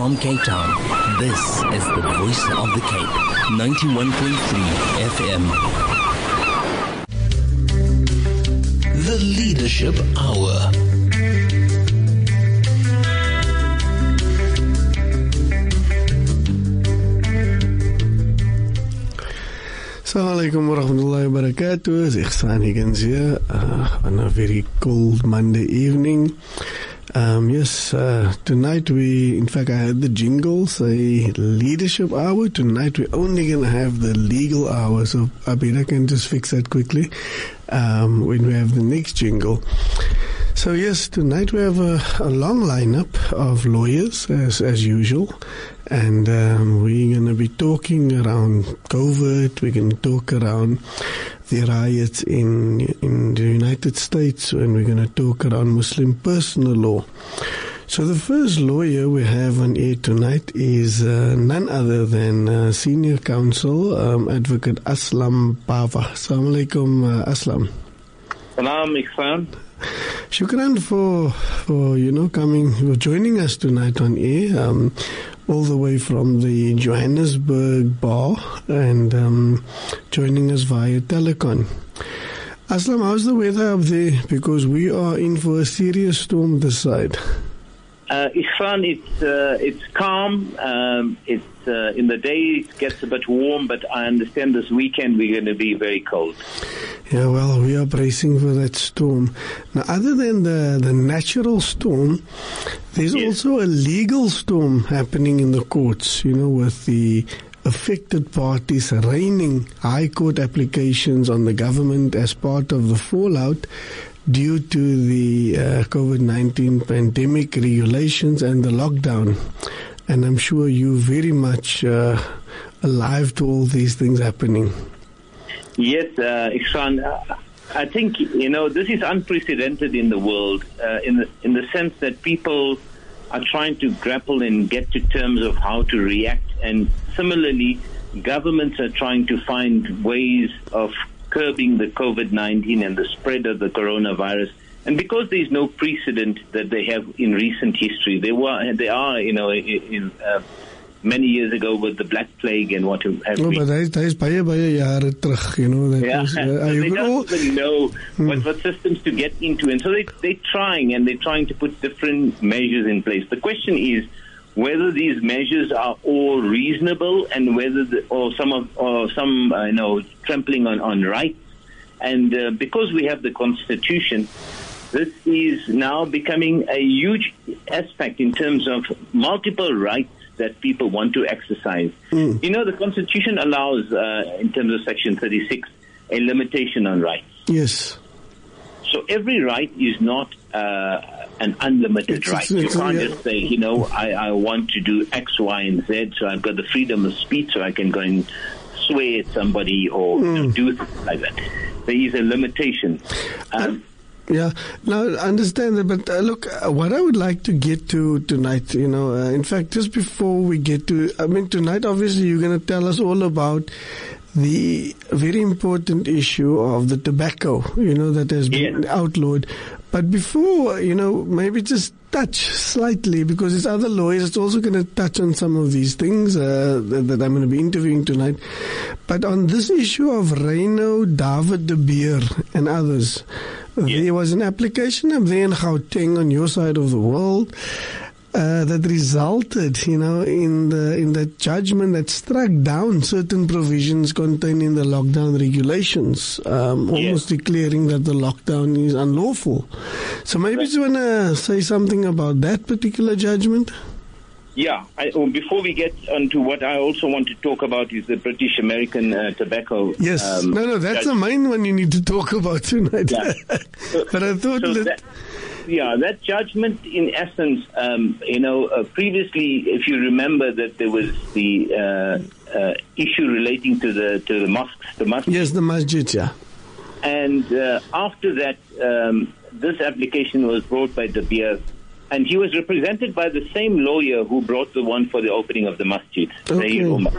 From Cape Town, this is the Voice of the Cape, 91.3 FM. The Leadership Hour. Assalamu alaikum wa rahmatullahi wa barakatuh. It's Ihsan Higgins here on a very cold Monday evening. Tonight I had the jingle say leadership hour. Tonight we're only going to have the legal hour, so Abida can just fix that quickly when we have the next jingle. So yes, tonight we have a long lineup of lawyers as usual, and we're going to be talking around COVID. We're going to talk around the riots in the United States, and we're going to talk around Muslim personal law. So the first lawyer we have on air tonight is none other than Senior Counsel Advocate Aslam Bava. Assalamu alaikum, Aslam. Salam, Ihsan. Shukran for coming, for joining us tonight on air, all the way from the Johannesburg bar, and joining us via telecon. Aslam, how's the weather up there? Because we are in for a serious storm this side. Ihsan, it's calm. It's in the day it gets a bit warm, but I understand this weekend we're going to be very cold. Yeah, well, we are bracing for that storm. Now, other than the natural storm, there's also a legal storm happening in the courts, with the affected parties raining high court applications on the government as part of the fallout due to the COVID-19 pandemic regulations and the lockdown. And I'm sure you're very much alive to all these things happening. Yes, Ihsan, I think, this is unprecedented in the world in the sense that people are trying to grapple and get to terms of how to react. And similarly, governments are trying to find ways of curbing the COVID-19 and the spread of the coronavirus. And because there is no precedent that they have in recent history, they are, many years ago with the Black Plague and what have you. But that is baie jare terug, They don't really know what systems to get into. And so they're trying to put different measures in place. The question is whether these measures are all reasonable and whether some trampling on rights. And because we have the Constitution, this is now becoming a huge aspect in terms of multiple rights that people want to exercise. The Constitution allows, in terms of Section 36, a limitation on rights. Yes. So every right is not an unlimited right. You can't just say, I want to do X, Y, and Z, so I've got the freedom of speech, so I can go and swear at somebody or do things like that. There is a limitation. Yeah, now I understand that, but look, what I would like to get to tonight, in fact, just before we get to, tonight obviously you're going to tell us all about the very important issue of the tobacco, that has been outlawed. But before, maybe just touch slightly, because it's other lawyers, it's also going to touch on some of these things that I'm going to be interviewing tonight. But on this issue of Reino David de Beer and others, there was an application up there in Gauteng on your side of the world that resulted, in the judgment that struck down certain provisions contained in the lockdown regulations, almost declaring that the lockdown is unlawful. So maybe you want to say something about that particular judgment? Yeah. Before we get onto what I also want to talk about is the British American tobacco. Yes. That's the main one you need to talk about tonight. Yeah. But I thought that judgment, in essence, previously, if you remember that there was the issue relating to the mosques, Yes, the masjid, yeah. And after that, this application was brought by De Beer, and he was represented by the same lawyer who brought the one for the opening of the masjid, Zahir Umar.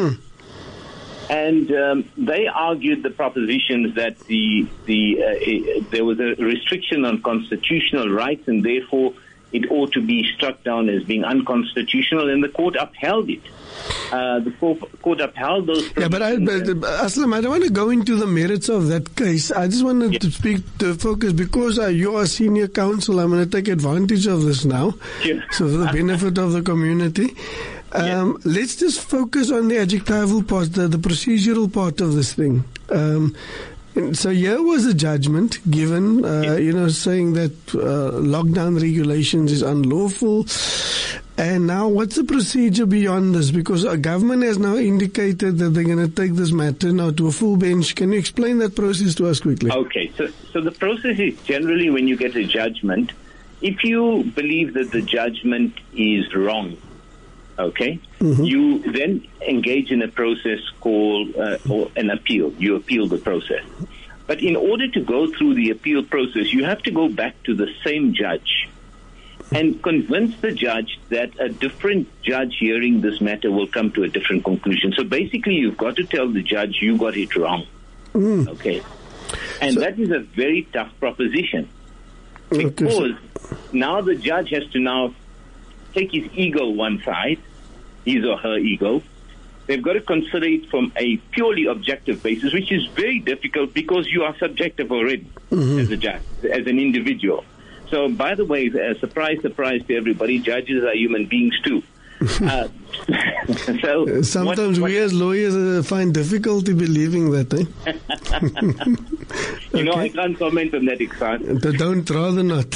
And they argued the propositions that there was a restriction on constitutional rights, and therefore it ought to be struck down as being unconstitutional, and the court upheld it. The court upheld those provisions. Yeah, but Aslam, I don't want to go into the merits of that case. I just wanted to speak to focus, because you are senior counsel. I'm going to take advantage of this now, so for the benefit of the community. Let's just focus on the adjectival part, the procedural part of this thing. So here was a judgment given, saying that lockdown regulations is unlawful. And now what's the procedure beyond this? Because our government has now indicated that they're going to take this matter now to a full bench. Can you explain that process to us quickly? Okay, so the process is generally when you get a judgment, if you believe that the judgment is wrong, okay, you then engage in a process called or an appeal. You appeal the process. But in order to go through the appeal process, you have to go back to the same judge and convince the judge that a different judge hearing this matter will come to a different conclusion. So basically, you've got to tell the judge you got it wrong. Okay? And that is a very tough proposition. Because now the judge has to now take his ego one side, his or her ego. They've got to consider it from a purely objective basis, which is very difficult because you are subjective already as a judge, as an individual. So, by the way, surprise to everybody, judges are human beings too. So sometimes we as lawyers find difficulty believing that, I can't comment on that, Iksan. Don't, rather not.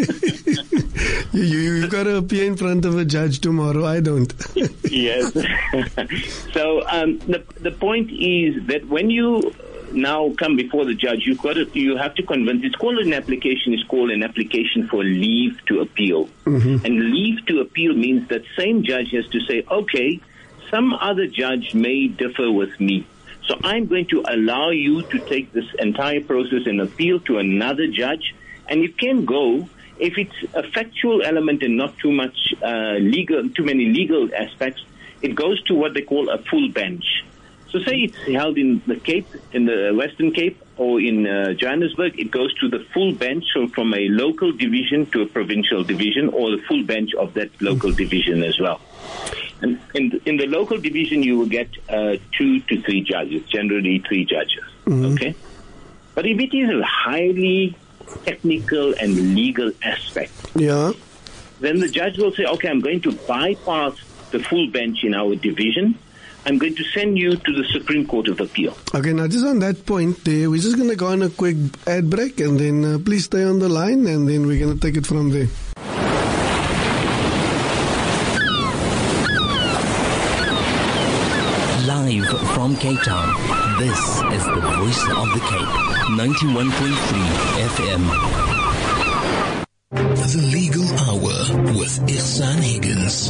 You've got to appear in front of a judge tomorrow. I don't. Yes. So the point is that when you now come before the judge, you have to convince. It's called an application for leave to appeal. And leave to appeal means that same judge has to say, okay, some other judge may differ with me, so I'm going to allow you to take this entire process and appeal to another judge. And it can go, if it's a factual element and not too many legal aspects, it goes to what they call a full bench. So say it's held in the Cape, in the Western Cape, or in Johannesburg, it goes to the full bench, so from a local division to a provincial division, or the full bench of that local division as well. And in the local division, you will get 2 to 3 judges, generally 3 judges, okay? But if it is a highly technical and legal aspect, then the judge will say, okay, I'm going to bypass the full bench in our division. I'm going to send you to the Supreme Court of Appeal. Okay, now just on that point there, we're just going to go on a quick ad break, and then please stay on the line, and then we're going to take it from there. Live from Cape Town, this is the Voice of the Cape, 91.3 FM. The Legal Hour with Ihsan Higgins.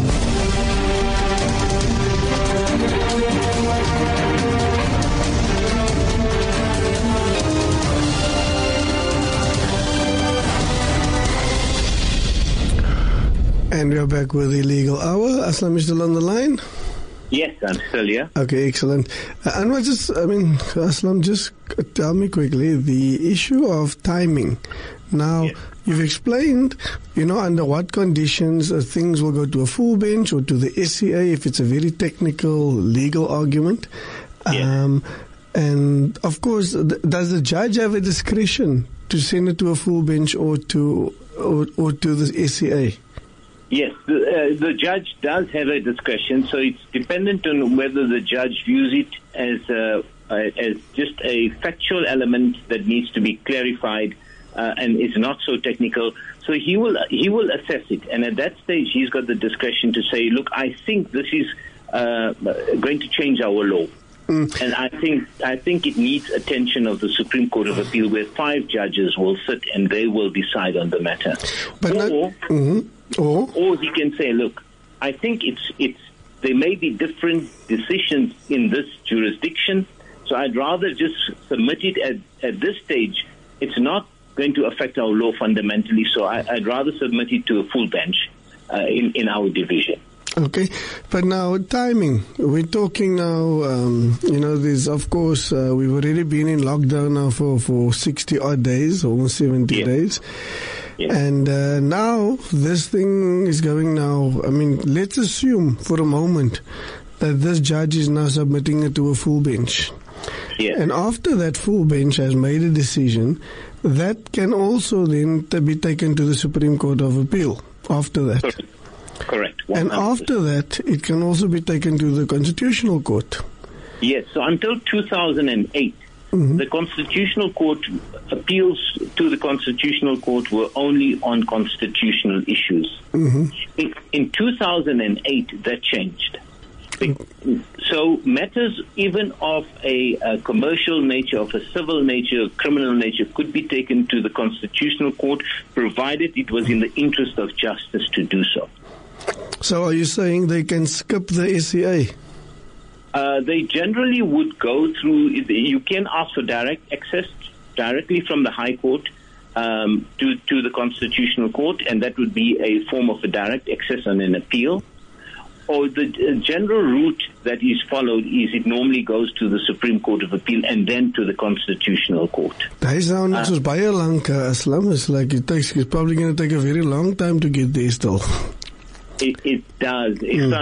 And we are back with the Legal Hour. Aslam is still on the line? Yes, I'm still here. Okay, excellent. Aslam, just tell me quickly the issue of timing. Now, you've explained, under what conditions things will go to a full bench or to the SCA if it's a very technical legal argument. And, of course, does the judge have a discretion to send it to a full bench or to the SCA? Yes, the judge does have a discretion, so it's dependent on whether the judge views it as just a factual element that needs to be clarified and is not so technical. So he will assess it, and at that stage he's got the discretion to say, look, I think this is going to change our law. And I think it needs attention of the Supreme Court of Appeal, where 5 judges will sit and they will decide on the matter. Or he can say, look, I think there may be different decisions in this jurisdiction, so I'd rather just submit it at this stage. It's not going to affect our law fundamentally, so I'd rather submit it to a full bench in our division. Okay, but now timing. We're talking now, there's, of course, we've already been in lockdown now for 60 odd days, almost 70 days. And now this thing is going now. I mean, let's assume for a moment that this judge is now submitting it to a full bench. Yeah. And after that full bench has made a decision, that can also then be taken to the Supreme Court of Appeal after that. Correct. 100%. And after that, it can also be taken to the Constitutional Court. Yes. So until 2008, the Constitutional Court appeals to the Constitutional Court were only on constitutional issues. In 2008, that changed. So matters even of a commercial nature, of a civil nature, criminal nature, could be taken to the Constitutional Court, provided it was in the interest of justice to do so. So are you saying they can skip the SCA? They generally would go through, you can ask for direct access directly from the High Court to the Constitutional Court, and that would be a form of a direct access on an appeal. Or the general route that is followed is it normally goes to the Supreme Court of Appeal and then to the Constitutional Court. It's baie lank, Aslam. It's like it's probably going to take a very long time to get there still. It does.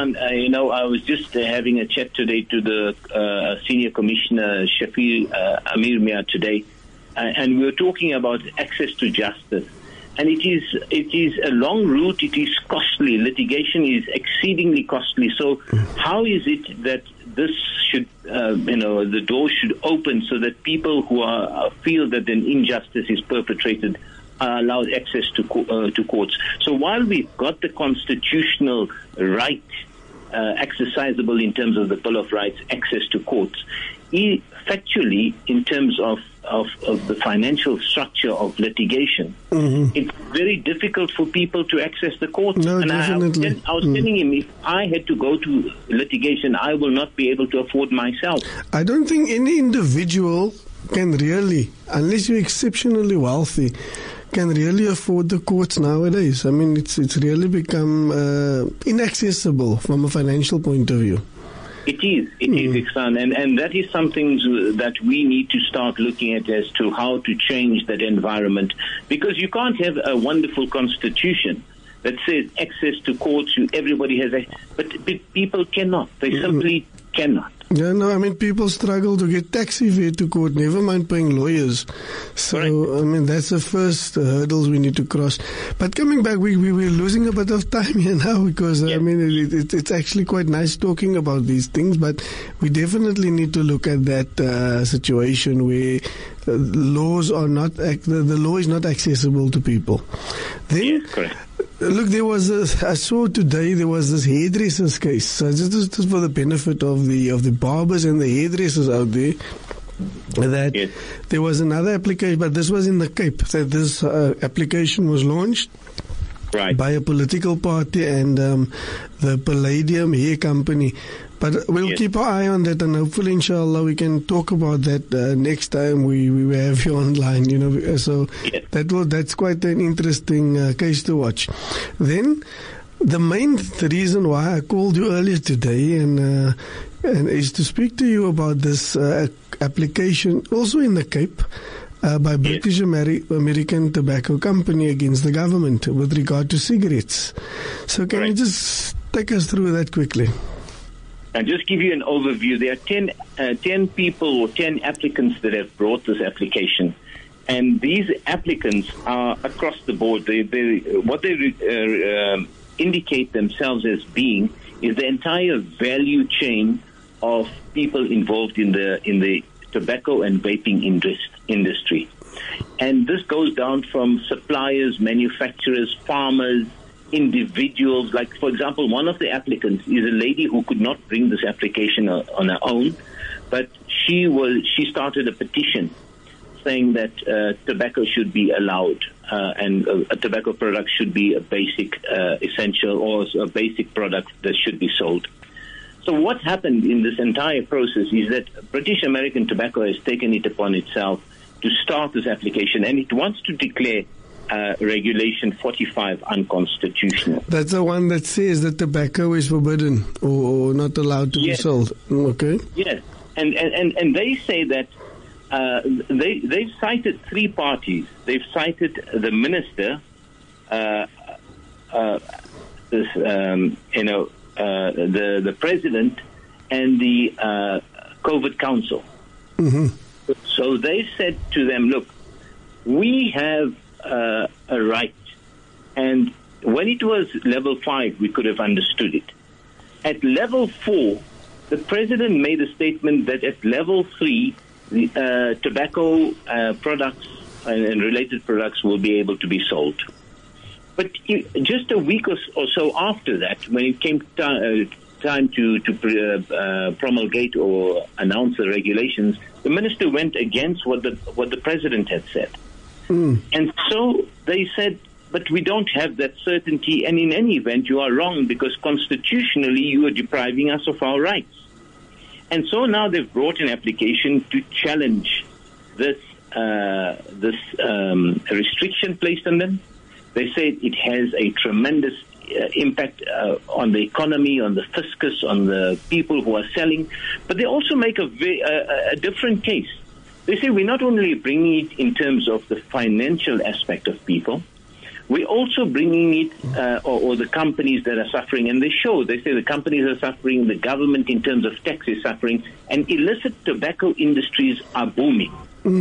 I was just having a chat today to the Senior Commissioner Shafir Amir Mia today, and we were talking about access to justice. And it is a long route. It is costly. Litigation is exceedingly costly. So how is it that this should, the door should open so that people who feel that an injustice is perpetrated are allowed access to courts? So while we've got the constitutional right exercisable in terms of the Bill of Rights, access to courts, factually, in terms of the financial structure of litigation, it's very difficult for people to access the courts. No, and definitely. I was telling him, if I had to go to litigation, I will not be able to afford myself. I don't think any individual can really, unless you're exceptionally wealthy, can really afford the courts nowadays. I mean, it's really become inaccessible from a financial point of view. It is, Iksan, and that is something that we need to start looking at as to how to change that environment, because you can't have a wonderful constitution that says access to courts, everybody has but people cannot. They simply cannot. Yeah, no, I mean, people struggle to get taxi fare to court, never mind paying lawyers. So, correct. I mean, that's the first hurdles we need to cross. But coming back, we're losing a bit of time here now because, I mean, it's actually quite nice talking about these things, but we definitely need to look at that situation where laws are not, the law is not accessible to people. Then, yes, correct. Look, I saw today there was this hairdressers case. So just for the benefit of the barbers and the hairdressers out there, that there was another application, but this was in the Cape, that this application was launched by a political party and the Palladium Hair Company. But we'll keep our eye on that, and hopefully, inshallah, we can talk about that next time we have you online. So that's quite an interesting case to watch. Then, the main reason why I called you earlier today and is to speak to you about this application, also in the Cape, by British American Tobacco Company against the government with regard to cigarettes. So can you just take us through that quickly? I'll just give you an overview. There are 10 people or 10 applicants that have brought this application. And these applicants are across the board. What they indicate themselves as being is the entire value chain of people involved in the tobacco and vaping industry. And this goes down from suppliers, manufacturers, farmers, individuals. Like, for example, one of the applicants is a lady who could not bring this application on her own, but she started a petition saying that tobacco should be allowed and a tobacco product should be a basic essential or a basic product that should be sold. So what happened in this entire process is that British American Tobacco has taken it upon itself to start this application, and it wants to declare Regulation 45 unconstitutional. That's the one that says that tobacco is forbidden or not allowed to be sold. Okay. Yes, and they say that they've cited three parties. They've cited the minister, the president and the COVID Council. Mm-hmm. So they said to them, look, we have a right, and when it was level 5, we could have understood it. At level 4, the president made a statement that at level 3, the tobacco products and related products will be able to be sold. But just a week or so after that, when it came time to promulgate or announce the regulations, the minister went against what the president had said. And so they said, but we don't have that certainty, and in any event, you are wrong, because constitutionally you are depriving us of our rights. And so now they've brought an application to challenge this restriction placed on them. They say it has a tremendous impact on the economy, on the fiscus, on the people who are selling. But they also make a different case. They say we're not only bringing it in terms of the financial aspect of people, we're also bringing it, or the companies that are suffering, and they say the companies are suffering, the government in terms of tax is suffering, and illicit tobacco industries are booming.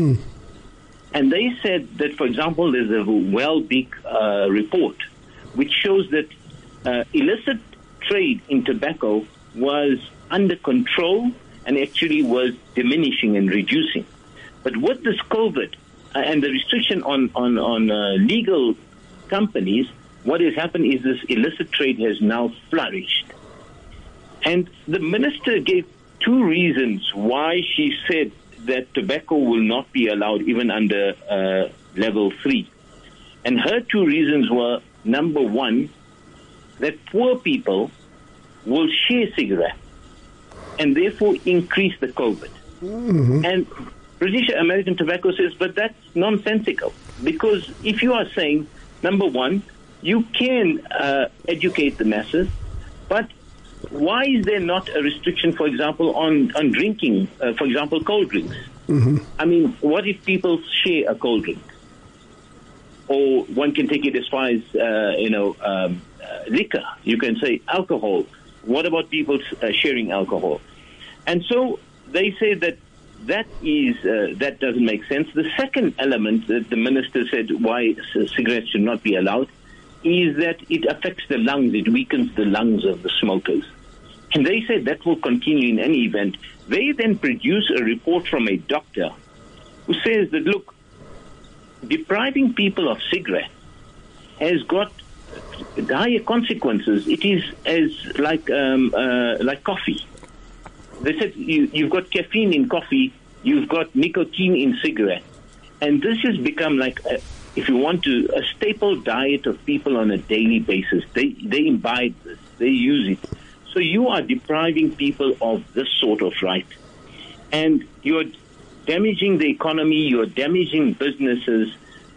And they said that, for example, there's a Well-Beak report which shows that illicit trade in tobacco was under control and actually was diminishing and reducing. But with this COVID and the restriction on legal companies, what has happened is this illicit trade has now flourished. And the minister gave 2 reasons why she said that tobacco will not be allowed even under level 3. And her 2 reasons were, number 1, that poor people will share cigarettes and therefore increase the COVID. Mm-hmm. And British American Tobacco says, but that's nonsensical, because if you are saying, number 1, you can educate the masses, but why is there not a restriction, for example, on drinking, for example, cold drinks? Mm-hmm. I mean, what if people share a cold drink? Or one can take it as far as, liquor. You can say alcohol. What about people sharing alcohol? And so they say that that doesn't make sense. The second element that the minister said why cigarettes should not be allowed is that it affects the lungs. It weakens the lungs of the smokers. And they said that will continue in any event. They then produce a report from a doctor who says that, look, depriving people of cigarettes has got dire consequences. It is as like coffee. They said you've got caffeine in coffee, you've got nicotine in cigarettes. And this has become like, if you want to, a staple diet of people on a daily basis. They imbibe this, they use it. So you are depriving people of this sort of right. And you're damaging the economy, you're damaging businesses,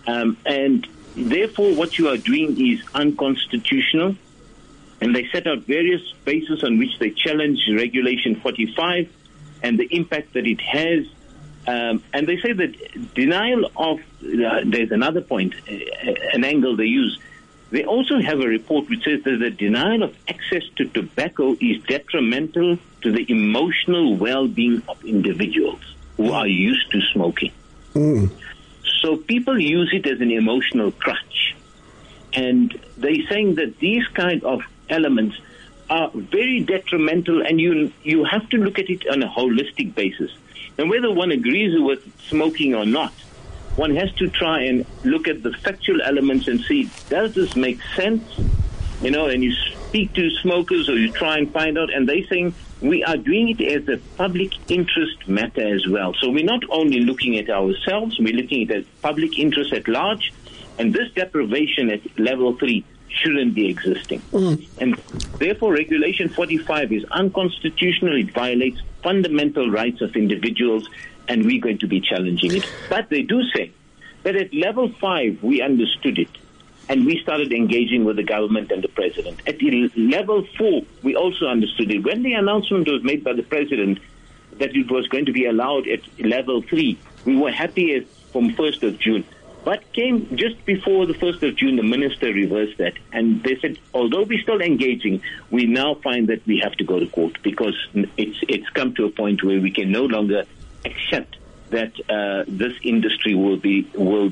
and therefore what you are doing is unconstitutional. And they set out various bases on which they challenge Regulation 45 and the impact that it has. And they say that denial of, there's another point, an angle they use. They also have a report which says that the denial of access to tobacco is detrimental to the emotional well-being of individuals who are used to smoking. Mm. So people use it as an emotional crutch. And they're saying that these kind of elements are very detrimental, and you have to look at it on a holistic basis. And whether one agrees with smoking or not, one has to try and look at the factual elements and see, does this make sense? You know, and you speak to smokers or you try and find out, and they're saying we are doing it as a public interest matter as well. So we're not only looking at ourselves, we're looking at the public interest at large, and this deprivation at level 3 shouldn't be existing. Mm. And therefore, Regulation 45 is unconstitutional. It violates fundamental rights of individuals, and we're going to be challenging it. But they do say that at level 5, we understood it, and we started engaging with the government and the president. At level 4, we also understood it. When the announcement was made by the president that it was going to be allowed at level 3, we were happy as from 1st of June. But came just before the 1st of June, the minister reversed that. And they said, although we're still engaging, we now find that we have to go to court because it's come to a point where we can no longer accept that this industry will be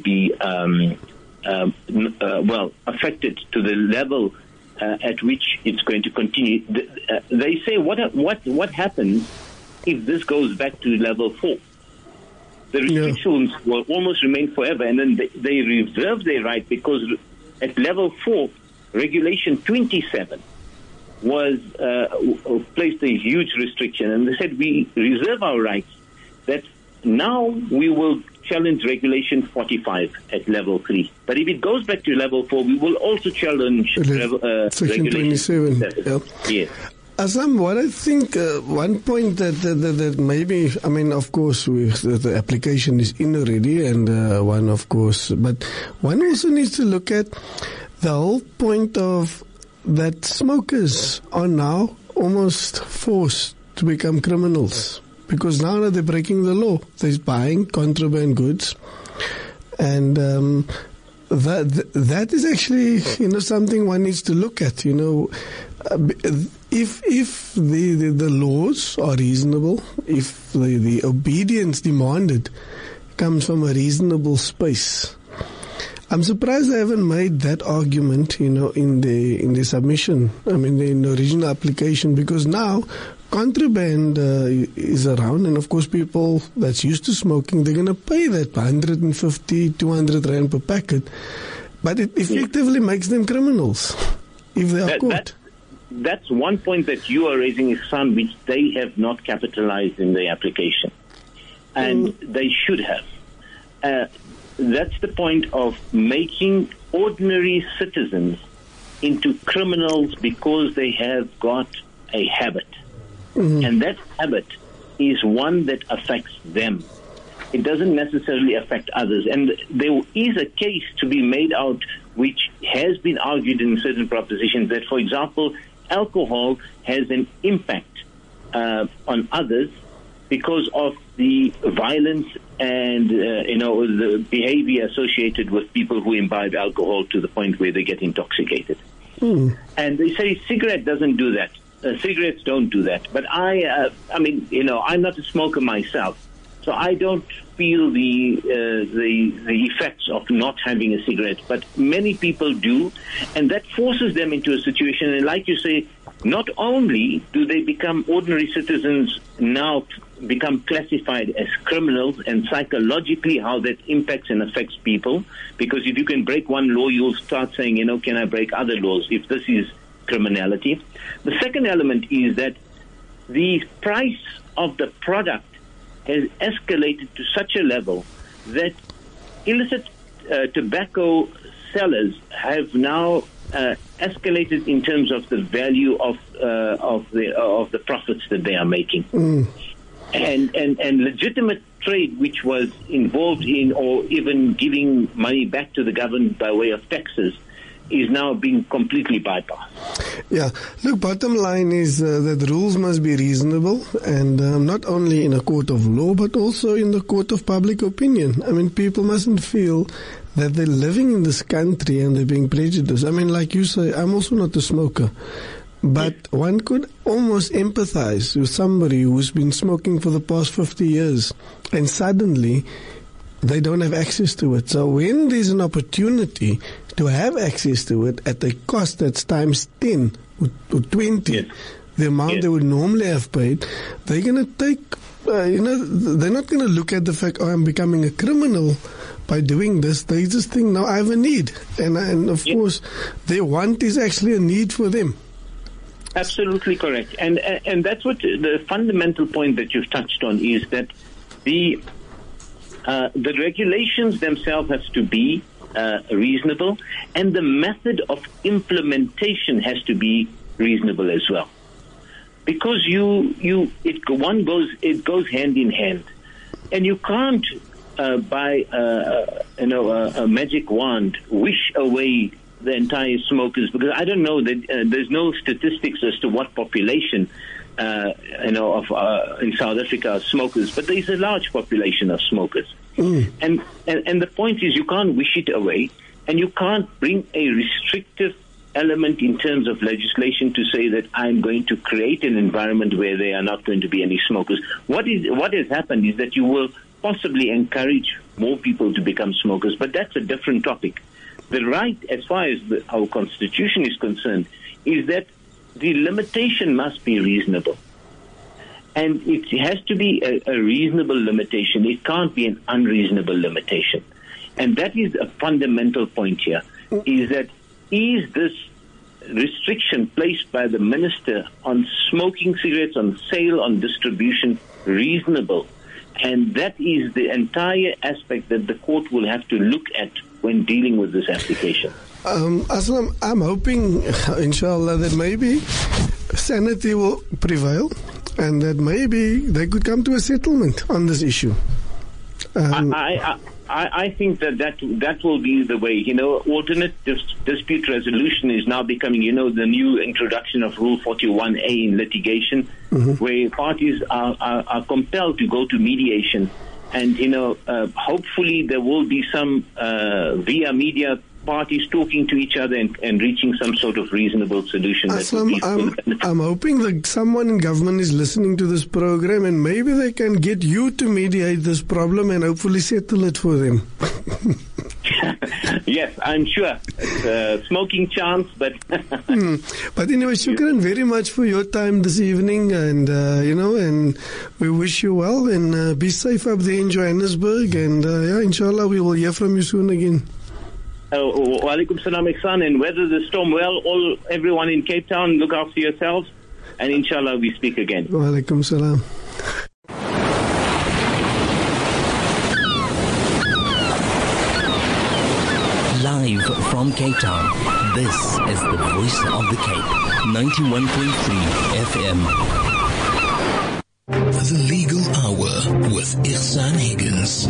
affected to the level at which it's going to continue. They say, what happens if this goes back to level 4? The restrictions will almost remain forever, and then they reserve their right because at level 4, regulation 27 was placed a huge restriction, and they said we reserve our rights. That now we will challenge regulation 45 at level 3, but if it goes back to level 4, we will also challenge section 27. Yep. Yes. Assam, what I think, one point that maybe, I mean, of course, the application is in already, and one, of course, but one also needs to look at the whole point of that smokers are now almost forced to become criminals because now that they're breaking the law, they're buying contraband goods, and that is actually, something one needs to look at, If the laws are reasonable, if the obedience demanded comes from a reasonable space, I'm surprised they haven't made that argument, in the submission. I mean, in the original application, because now contraband is around, and of course, people that's used to smoking, they're going to pay that 150, 200 rand per packet, but it effectively makes them criminals if they are caught. That's one point that you are raising, Ihsan, which they have not capitalized in the application. And they should have. That's the point of making ordinary citizens into criminals because they have got a habit. And that habit is one that affects them. It doesn't necessarily affect others. And there is a case to be made out which has been argued in certain propositions that, for example, alcohol has an impact on others because of the violence and the behavior associated with people who imbibe alcohol to the point where they get intoxicated. And they say cigarette doesn't do that. Cigarettes don't do that. But I'm not a smoker myself, so I don't feel the effects of not having a cigarette. But many people do, and that forces them into a situation. And like you say, not only do they become ordinary citizens, now become classified as criminals, and psychologically how that impacts and affects people. Because if you can break one law, you'll start saying, can I break other laws if this is criminality? The second element is that the price of the product has escalated to such a level that illicit tobacco sellers have now escalated in terms of the value of the profits that they are making, and legitimate trade, which was involved in or even giving money back to the government by way of taxes, is now being completely bypassed. Yeah. Look, bottom line is that rules must be reasonable, and not only in a court of law, but also in the court of public opinion. I mean, people mustn't feel that they're living in this country and they're being prejudiced. I mean, like you say, I'm also not a smoker, but one could almost empathize with somebody who's been smoking for the past 50 years, and suddenly they don't have access to it. So when there's an opportunity to have access to it at a cost that's times 10 or 20, the amount they would normally have paid, they're going to take, they're not going to look at the fact, I'm becoming a criminal by doing this. They just think, no, I have a need. And of course, their want is actually a need for them. Absolutely correct. And that's what the fundamental point that you've touched on is that the regulations themselves has to be reasonable, and the method of implementation has to be reasonable as well. Because it goes hand in hand, and you can't by a magic wand wish away the entire smokers, because I don't know that there's no statistics as to what population in South Africa are smokers, but there's a large population of smokers. And the point is, you can't wish it away, and you can't bring a restrictive element in terms of legislation to say that I'm going to create an environment where there are not going to be any smokers. What has happened is that you will possibly encourage more people to become smokers, but that's a different topic. The right, as far as our Constitution is concerned, is that the limitation must be reasonable. And it has to be a reasonable limitation. It can't be an unreasonable limitation. And that is a fundamental point here, is that is this restriction placed by the minister on smoking cigarettes, on sale, on distribution, reasonable? And that is the entire aspect that the court will have to look at when dealing with this application. Aslam, I'm hoping, inshallah, that maybe sanity will prevail and that maybe they could come to a settlement on this issue. I think that will be the way. Alternate dispute resolution is now becoming, the new introduction of Rule 41A in litigation, where parties are compelled to go to mediation. And, hopefully there will be some, via media, parties talking to each other and reaching some sort of reasonable solution. Aslam, I'm hoping that someone in government is listening to this program and maybe they can get you to mediate this problem and hopefully settle it for them. Yes, I'm sure. It's a smoking chance, but... But anyway, shukran very much for your time this evening, and, and we wish you well, and be safe up there in Johannesburg, and, inshallah, we will hear from you soon again. Wa alaikum salam, Ihsan, and weather the storm well. Everyone in Cape Town, look after yourselves, and inshallah we speak again. Wa alaikum salam. Live from Cape Town, this is the Voice of the Cape, 91.3 FM. The Legal Hour with Ihsan Higgins.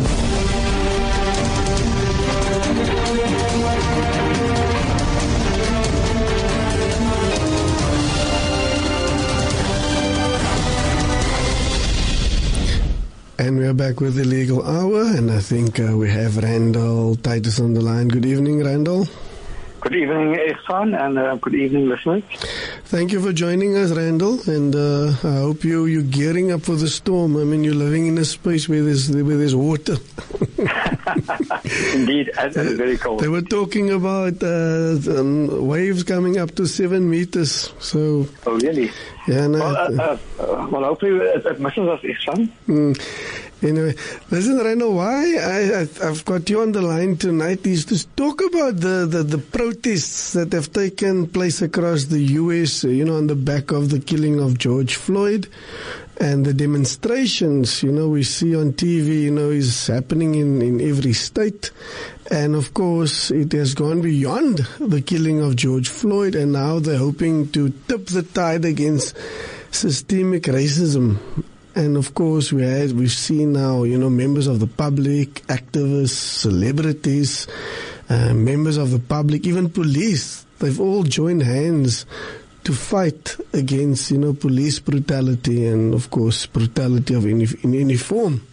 And we are back with the Legal Hour, and I think we have Randall Titus on the line. Good evening, Randall. Good evening, Ihsan, and good evening, listeners. Thank you for joining us, Randall, and I hope you're gearing up for the storm. I mean, you're living in a space where there's water. Indeed, it's very cold. They were talking about waves coming up to 7 meters. So. Oh, really? Yeah. No, well, hopefully it misses us, Ihsan. Anyway, listen, Randall, why I've got you on the line tonight is to talk about the protests that have taken place across the U.S., on the back of the killing of George Floyd, and the demonstrations, we see on TV, is happening in every state. And of course, it has gone beyond the killing of George Floyd, and now they're hoping to tip the tide against systemic racism. And of course, we've seen now, members of the public, activists, celebrities, members of the public, even police, they've all joined hands to fight against, police brutality and, of course, brutality of in any form.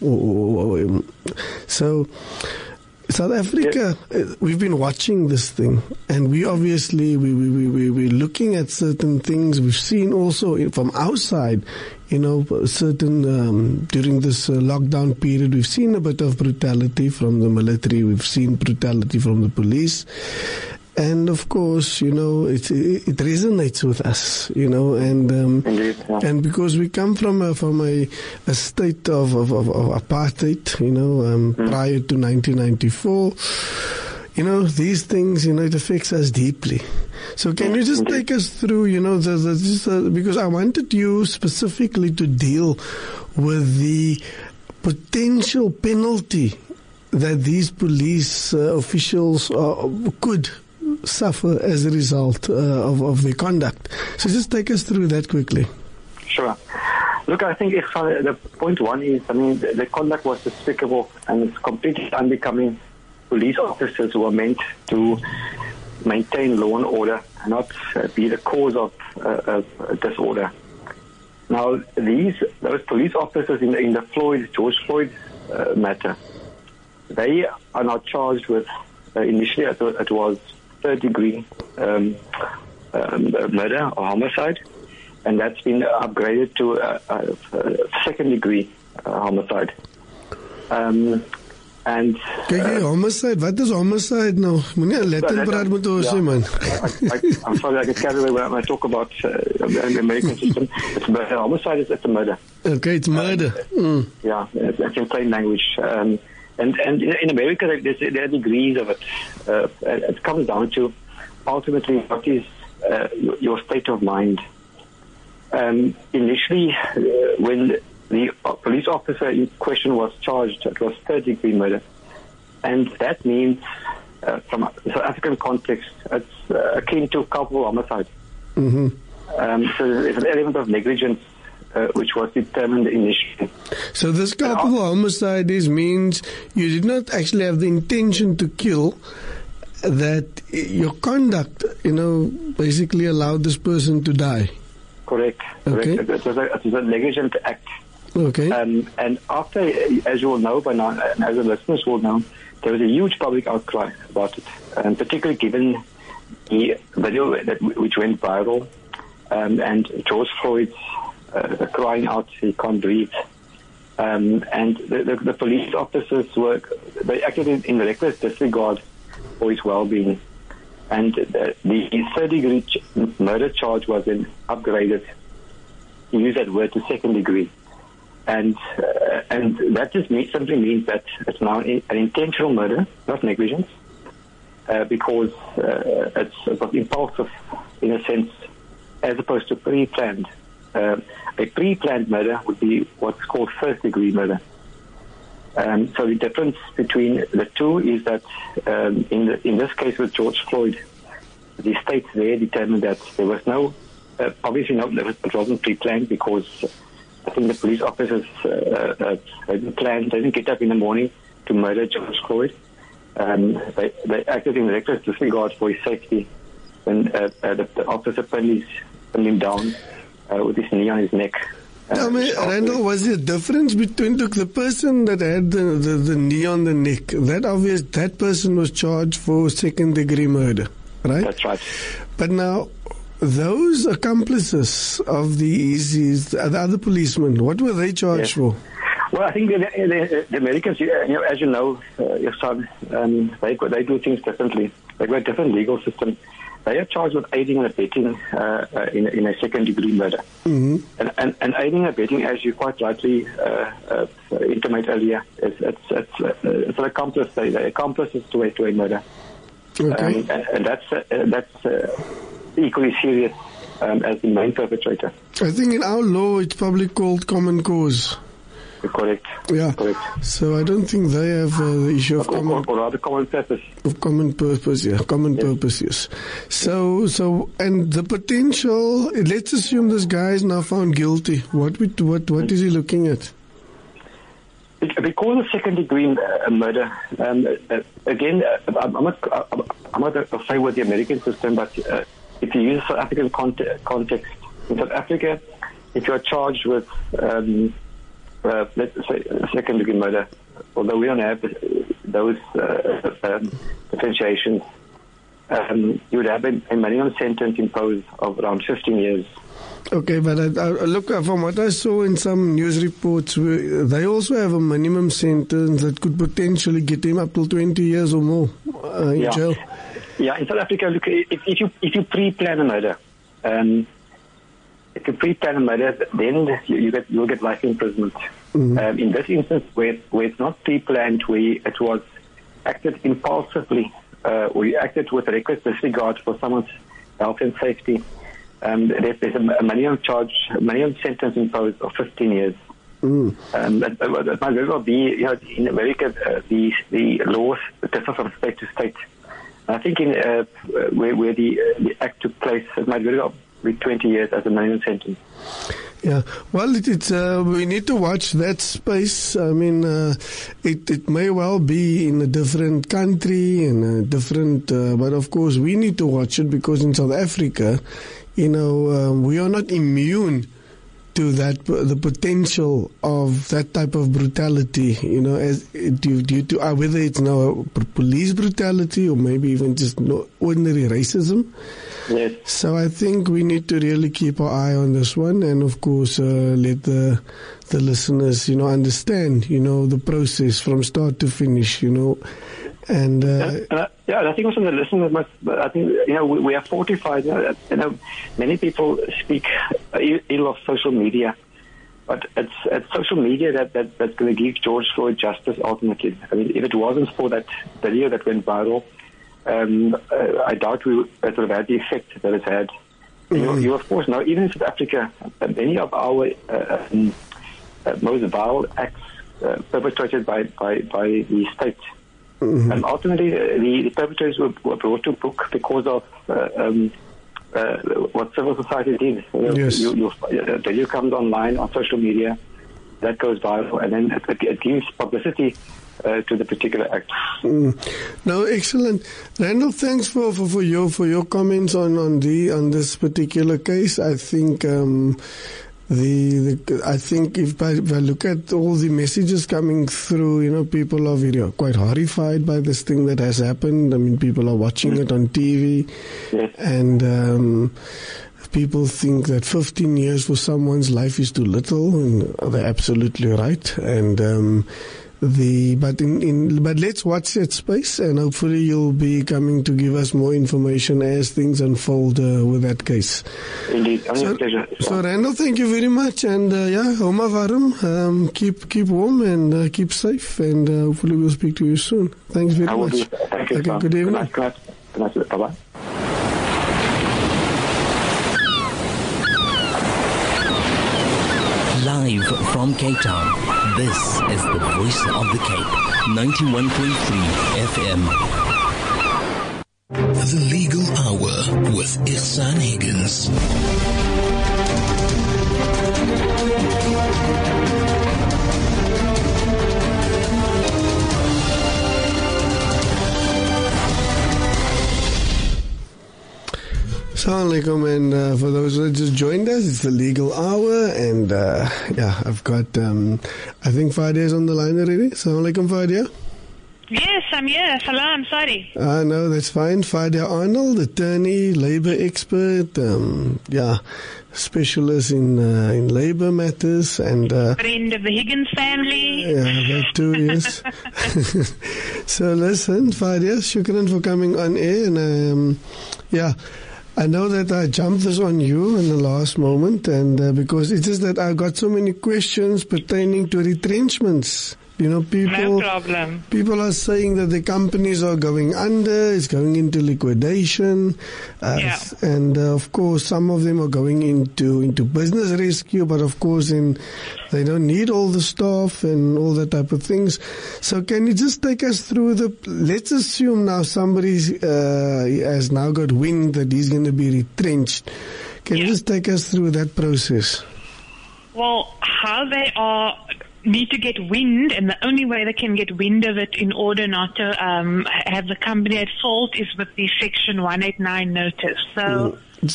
So, South Africa, we've been watching this thing, and we obviously, we're looking at certain things. We've seen also from outside, certain, during this lockdown period, we've seen a bit of brutality from the military. We've seen brutality from the police. And of course, it resonates with us, and because we come from a state of apartheid, prior to 1994, these things, it affects us deeply. So can you just take us through, because I wanted you specifically to deal with the potential penalty that these police officials could suffer as a result of their conduct. So just take us through that quickly. Sure. Look, I think the point one is, the conduct was despicable and it's completely unbecoming police officers who are meant to maintain law and order and not be the cause of disorder. Now, those police officers in the George Floyd matter, they are now charged with, initially it was third-degree murder or homicide, and that's been upgraded to second-degrray homicide. And homicide. What is homicide now? I'm sorry, I get carried away when I talk about the American system. It's murder. Homicide is a murder. Okay, it's murder. Yeah, it's in plain language. And in America, there are degrees of it. It comes down to ultimately what is your state of mind. Initially, when the police officer in question was charged, it was third-degree murder. And that means, from a South African context, it's akin to culpable homicide. Mm-hmm. So there's an element of negligence which was determined initially. So this culpable homicide means you did not actually have the intention to kill, that your conduct, basically allowed this person to die. Correct. Okay. It was a negligent act. Okay. And after, as you will know by now, and as the listeners will know, there was a huge public outcry about it, and particularly given the video which went viral, and George Floyd's crying out he can't breathe, and the police officers they acted in reckless disregard for his well-being, and the third-degree murder charge was then upgraded. He used that word to second degree. And that just simply means that it's now an intentional murder, not negligence, because it was impulsive in a sense, as opposed to pre-planned. A pre-planned murder would be what's called first-degree murder. So the difference between the two is that in this case with George Floyd, the state there determined that there was obviously it wasn't pre-planned, because I think the police officers didn't plan, they didn't get up in the morning to murder George Floyd. They acted in reckless disregard for his safety when the officer pinned him down with his knee on his neck. Randall, was there a difference between the person that had the knee on the neck? That person was charged for second-degree murder, right? That's right. But now, those accomplices of the other policemen, what were they charged for? Well, I think the Americans, as you know, your son, they do things differently. They've got a different legal system. They are charged with aiding and abetting in a second-degree murder. Mm-hmm. And aiding and abetting, as you quite rightly intimated earlier, it's an accomplice. They're accomplices to a murder. Okay. And that's equally serious as the main perpetrator. I think in our law it's probably called common cause. Correct. Yeah. Correct. So I don't think they have the issue of or rather common purpose. Of common purpose, yeah. Common purpose, yes. So, and the potential, let's assume this guy is now found guilty. What is he looking at? Because of second-degree murder, again, I'm not say with the American system, but if you use South African context, in South Africa, if you are charged with, let's say, second-degree murder, although we don't have those differentiations, you would have a minimum sentence imposed of around 15 years. Okay, but look, from what I saw in some news reports, they also have a minimum sentence that could potentially get him up to 20 years or more in jail. Yeah, in South Africa, look, if you pre-plan a murder, then you'll get life imprisonment. Mm-hmm. In this instance, where it's not pre-planned, where it was acted impulsively, or you acted with reckless disregard for someone's health and safety, there's a minimum sentence imposed of 15 years. That might very well be, in America, the laws differ from state to state. I think in where the act took place, it might very well be 20 years as a minimum sentence. Yeah, well, it's we need to watch that space. I mean, it may well be in a different country and a different, but of course we need to watch it, because in South Africa, we are not immune to the potential of that type of brutality, as due to whether it's now police brutality or maybe even just ordinary racism. Yes. So I think we need to really keep our eye on this one, and of course let the listeners, understand, the process from start to finish, and I think also the listeners must. I think we are fortified. Many people speak ill of social media, but it's social media that's going to give George Floyd justice ultimately. I mean, if it wasn't for that video that went viral, I doubt it would have had the effect that it's had. Mm-hmm. You of course know, even in South Africa, many of our most vile acts perpetrated by the state. Mm-hmm. And ultimately, the perpetrators were brought to book because of what civil society did. Yes. The video comes online on social media, that goes viral, and then it gives publicity to the particular act. No, excellent, Randall. Thanks for your comments on this particular case. I think. I think if I look at all the messages coming through, people are quite horrified by this thing that has happened. I mean, people are watching it on TV, yes. And people think that 15 years for someone's life is too little, and they're absolutely right. And but let's watch that space, and hopefully you'll be coming to give us more information as things unfold with that case. Indeed, a pleasure. So Randall, thank you very much, and Homa Varum, keep warm and keep safe, and hopefully we'll speak to you soon. Thanks very much. Thank you. Okay, good evening. Good night. Bye-bye. Live from Cape Town, this is the Voice of the Cape, 91.3 FM. The Legal Hour with Ihsan Higgins. Assalamu alaikum, and for those who just joined us, it's the Legal Hour, and I've got, I think Fadia is on the line already. Assalamu alaikum, Fadia. Yes, I'm here. Salam, sorry. No, that's fine. Fadia Arnold, attorney, labor expert, specialist in labor matters, and friend of the Higgins family. Yeah, that too, yes. So listen, Fadia, shukran for coming on air, and I know that I jumped this on you in the last moment, and because it's just that I got so many questions pertaining to retrenchments. No problem. People are saying that the companies are going under, it's going into liquidation, and of course some of them are going into business rescue, but of course they don't need all the staff and all that type of things. So can you just take us through let's assume now somebody has now got wind that he's going to be retrenched. Can you just take us through that process? Well, how they need to get wind, and the only way they can get wind of it in order not to have the company at fault is with the Section 189 notice. So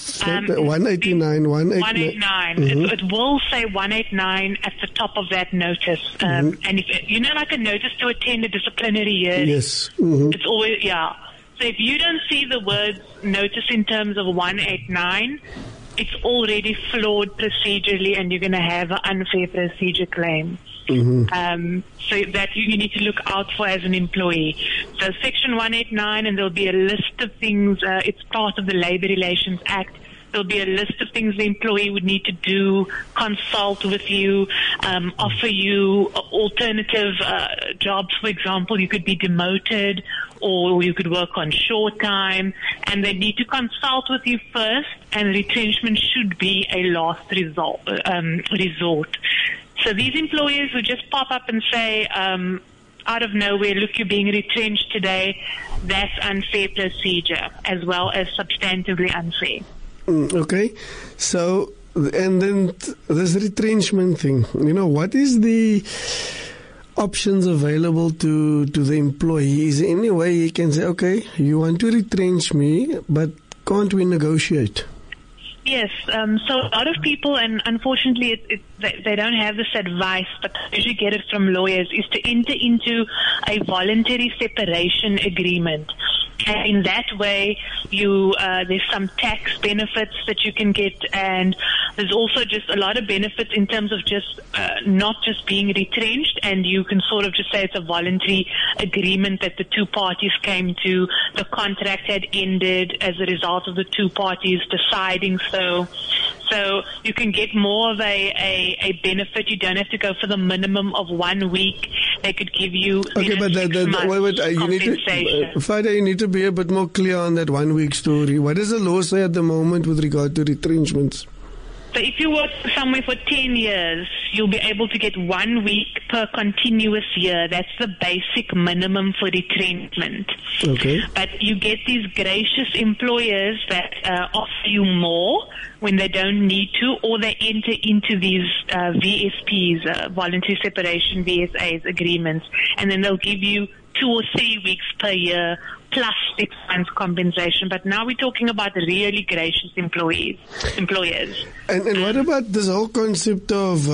189. Mm-hmm. It will say 189 at the top of that notice. And if like a notice to attend a disciplinary hearing. Yes. Mm-hmm. It's always, So if you don't see the words notice in terms of 189, it's already flawed procedurally, and you're going to have an unfair procedure claim. Mm-hmm. So that you need to look out for as an employee. So Section 189, and there'll be a list of things. It's part of the Labour Relations Act. There'll be a list of things the employee would need to do, consult with you, offer you alternative jobs. For example, you could be demoted, or you could work on short time, and they need to consult with you first, and retrenchment should be a last resort. So these employers who just pop up and say, out of nowhere, look, you're being retrenched today, that's unfair procedure, as well as substantively unfair. Okay. So, and then this retrenchment thing, what is the options available to the employee? Is there any way he can say, okay, you want to retrench me, but can't we negotiate? Yes, so a lot of people, and unfortunately they don't have this advice, but they usually get it from lawyers, is to enter into a voluntary separation agreement. And in that way, there's some tax benefits that you can get, and there's also just a lot of benefits in terms of just not just being retrenched, and you can sort of just say it's a voluntary agreement that the two parties came to. The contract had ended as a result of the two parties deciding so. So you can get more of a benefit. You don't have to go for the minimum of 1 week. They could give you okay, but you need to, Friday, you need to be a bit more clear on that 1 week story. What does the law say at the moment with regard to retrenchments? So if you work somewhere for 10 years, you'll be able to get 1 week per continuous year. That's the basic minimum for retrenchment. Okay. But you get these gracious employers that offer you more when they don't need to, or they enter into these VSPs, voluntary separation VSAs agreements, and then they'll give you 2 or 3 weeks per year plus 6 months compensation. But now we're talking about really gracious employers. And what about this whole concept of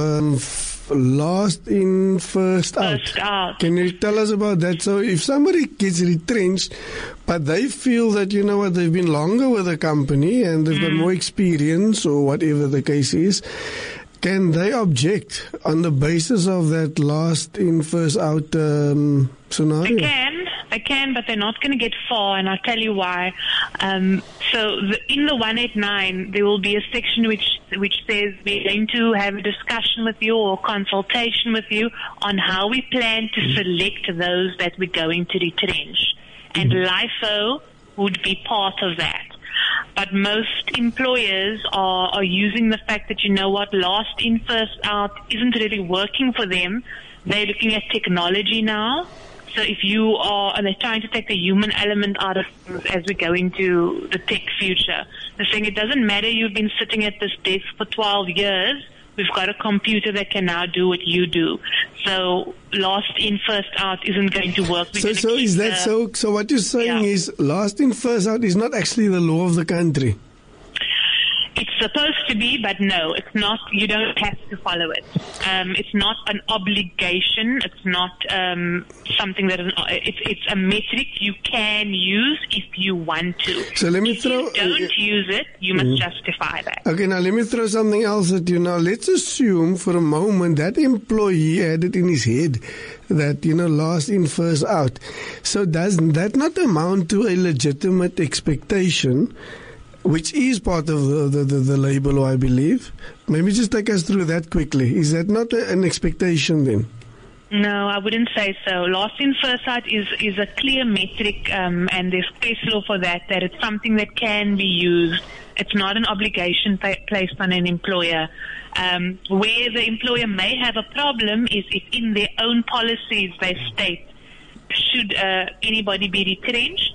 last in, first out? Can you tell us about that? So if somebody gets retrenched, but they feel that, you know what, they've been longer with the company and they've got more experience or whatever the case is, can they object on the basis of that last in, first out scenario? They can, but they're not going to get far, and I'll tell you why. In the 189, there will be a section which says we're going to have a discussion with you or consultation with you on how we plan to select those that we're going to retrench. And LIFO would be part of that. But most employers are using the fact that, you know what, last in, first out isn't really working for them. They're looking at technology now. So if you are, and they're trying to take the human element out of things as we go into the tech future. They're saying it doesn't matter, you've been sitting at this desk for 12 years. We've got a computer that can now do what you do. So last in, first out isn't going to work. So what you're saying is last in, first out is not actually the law of the country? It's supposed to be, but no, it's not. You don't have to follow it. It's not an obligation. It's not something that is. It's a metric you can use if you want to. So let me if you don't use it, you must justify that. Okay, now let me throw something else at you. Now let's assume for a moment that employee had it in his head that, you know, last in, first out. So does that not amount to a legitimate expectation, which is part of the labor law, I believe? Maybe just take us through that quickly. Is that not an expectation then? No, I wouldn't say so. Last in, first out is a clear metric, and there's case law for that it's something that can be used. It's not an obligation placed on an employer. Where the employer may have a problem is if in their own policies they state, should anybody be retrenched,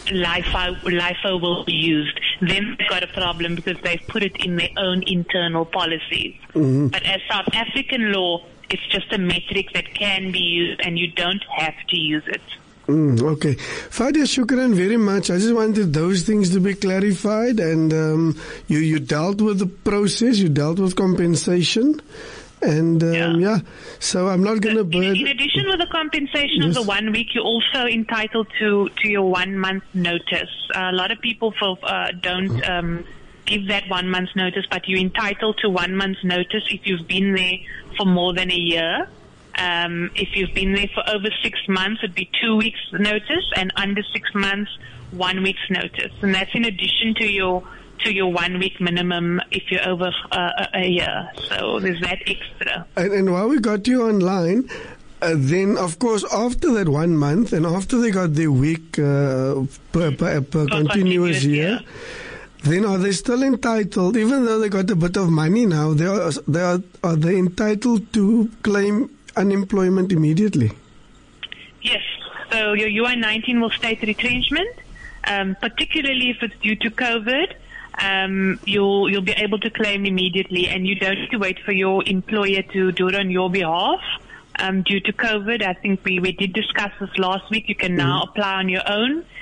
LIFO will be used. Then they've got a problem because they've put it in their own internal policies. Mm-hmm. But as South African law, it's just a metric that can be used and you don't have to use it. Okay. Fadia, shukran very much. I just wanted those things to be clarified, and you dealt with the process, you dealt with compensation. And so I'm not going to burn. In addition with the compensation of the 1 week, you're also entitled to your 1 month notice. A lot of people don't give that 1 month's notice, but you're entitled to 1 month's notice if you've been there for more than a year. If you've been there for over 6 months, it'd be 2 weeks notice, and under 6 months, 1 week's notice. And that's in addition to your 1 week minimum if you're over a year. So there's that extra. And while we got you online, then of course after that 1 month and after they got their week per continuous year, then are they still entitled, even though they got a bit of money now, are they entitled to claim unemployment immediately? Yes. So your UI-19 will state retrenchment, particularly if it's due to COVID. You'll be able to claim immediately, and you don't have to wait for your employer to do it on your behalf. Due to COVID, I think we did discuss this last week. You can now apply on your own.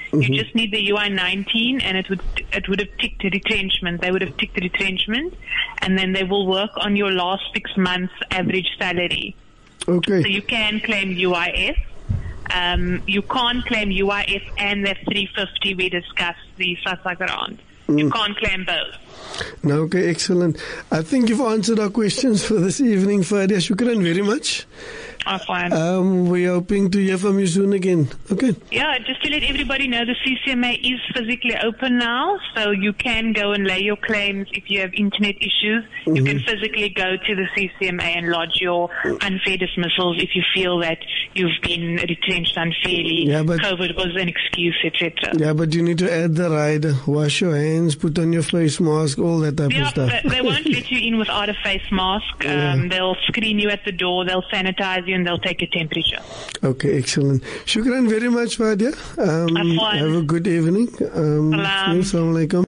You just need the UI-19, and it would have ticked the retrenchment. They would have ticked the retrenchment, and then they will work on your last 6 months average salary. Okay. So you can claim UIF. You can't claim UIF and that 350 we discussed, the SASSA grant. You can't claim both. No, okay, excellent. I think you've answered our questions for this evening, Fadia. Shukran very much. Fine. We're hoping to hear from you soon again. Okay. Yeah, just to let everybody know, the CCMA is physically open now, so you can go and lay your claims if you have internet issues. You can physically go to the CCMA and lodge your unfair dismissals if you feel that you've been retrenched unfairly. Yeah, but COVID was an excuse, etc. Yeah, but you need to add the rider. Wash your hands, put on your face mask, all that type of stuff. They won't let you in without a face mask. They'll screen you at the door, they'll sanitize you, and they'll take your temperature. Okay, excellent. Shukran very much, Fadia. Have a good evening. Assalamu alaikum.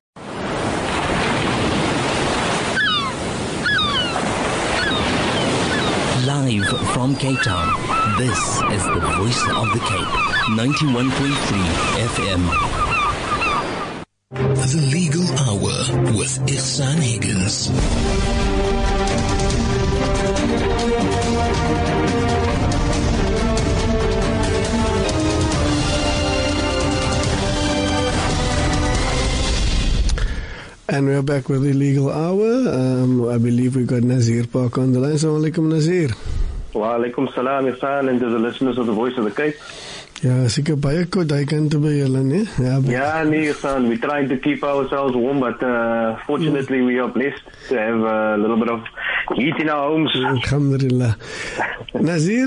Live from Cape Town, this is the Voice of the Cape, 91.3 FM. The Legal Hour with Ihsan Higgins. And we're back with the Legal Hour. I believe we got Nazir Park on the line. Assalamu alaikum, Nazir. Wa alaikum salam, Ihsan, and to the listeners of the Voice of the Cape. Ja, seker baie koud hy kant by julle, nee? Yeah, Ihsan, we're trying to keep ourselves warm, but fortunately we are blessed to have a little bit of heat in our homes. Alhamdulillah. Nazir,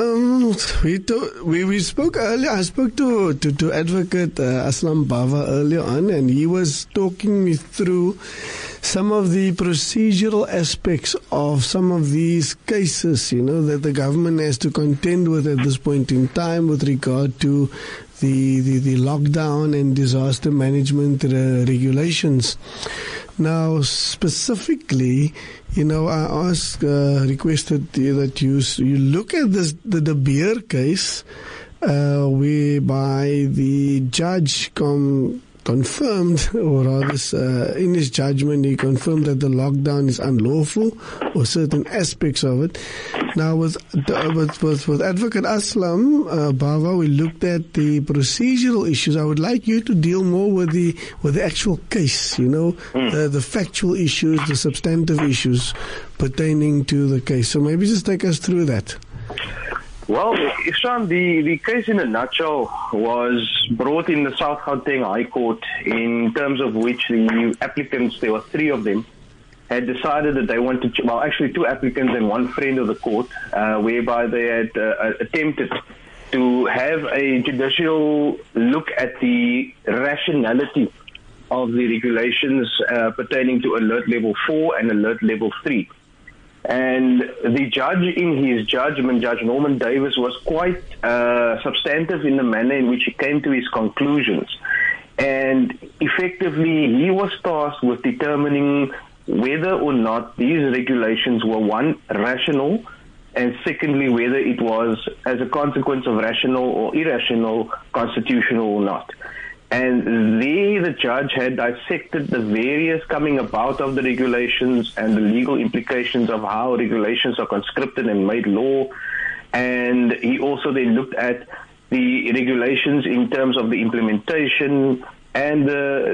we spoke earlier. I spoke to Advocate Aslam Bava earlier on, and he was talking me through some of the procedural aspects of some of these cases, that the government has to contend with at this point in time with regard to the lockdown and disaster management regulations. Now, specifically, I requested that you look at the De Beer case, whereby the judge confirmed, or rather in his judgment, he confirmed that the lockdown is unlawful, or certain aspects of it. Now, with Advocate Aslam Bava, we looked at the procedural issues. I would like you to deal more with the actual case, the factual issues, the substantive issues pertaining to the case. So maybe just take us through that. Well, Ihsan, the case in a nutshell was brought in the South Gauteng High Court, in terms of which the applicants, there were 3 of them, had decided that they wanted to, well, actually 2 applicants and 1 friend of the court, whereby they had attempted to have a judicial look at the rationality of the regulations pertaining to Alert Level 4 and Alert Level 3. And the judge, in his judgment, Judge Norman Davis, was quite substantive in the manner in which he came to his conclusions. And effectively, he was tasked with determining whether or not these regulations were, one, rational, and secondly, whether it was, as a consequence of rational or irrational, constitutional or not. And the judge had dissected the various coming about of the regulations and the legal implications of how regulations are conscripted and made law. And he also then looked at the regulations in terms of the implementation and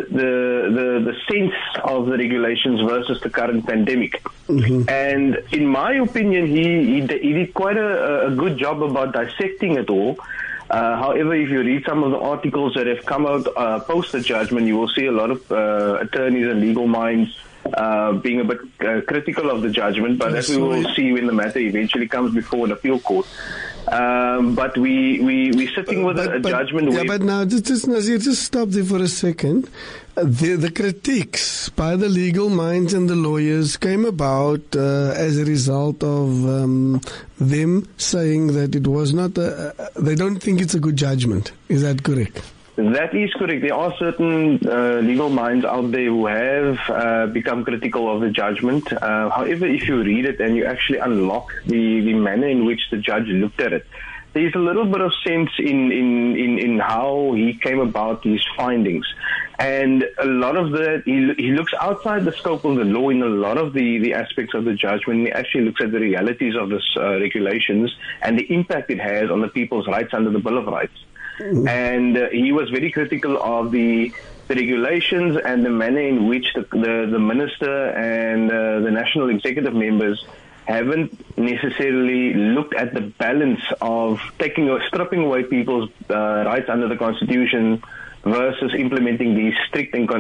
the sense of the regulations versus the current pandemic. And in my opinion, he did quite a good job about dissecting it all. However, if you read some of the articles that have come out post the judgment, you will see a lot of attorneys and legal minds being a bit critical of the judgment, but as we will see when the matter eventually comes before an appeal court. But we're sitting with a judgment. Yeah, but now, just Nazir, just stop there for a second. The critiques by the legal minds and the lawyers came about as a result of them saying that it was not they don't think it's a good judgment. Is that correct? That is correct. There are certain legal minds out there who have become critical of the judgment. However, if you read it and you actually unlock the manner in which the judge looked at it, there's a little bit of sense in how he came about his findings. And a lot of that, he looks outside the scope of the law in a lot of the aspects of the judgment. He actually looks at the realities of this regulations and the impact it has on the people's rights under the Bill of Rights. And he was very critical of the regulations and the manner in which the minister and the national executive members haven't necessarily looked at the balance of stripping away people's rights under the Constitution versus implementing these strict and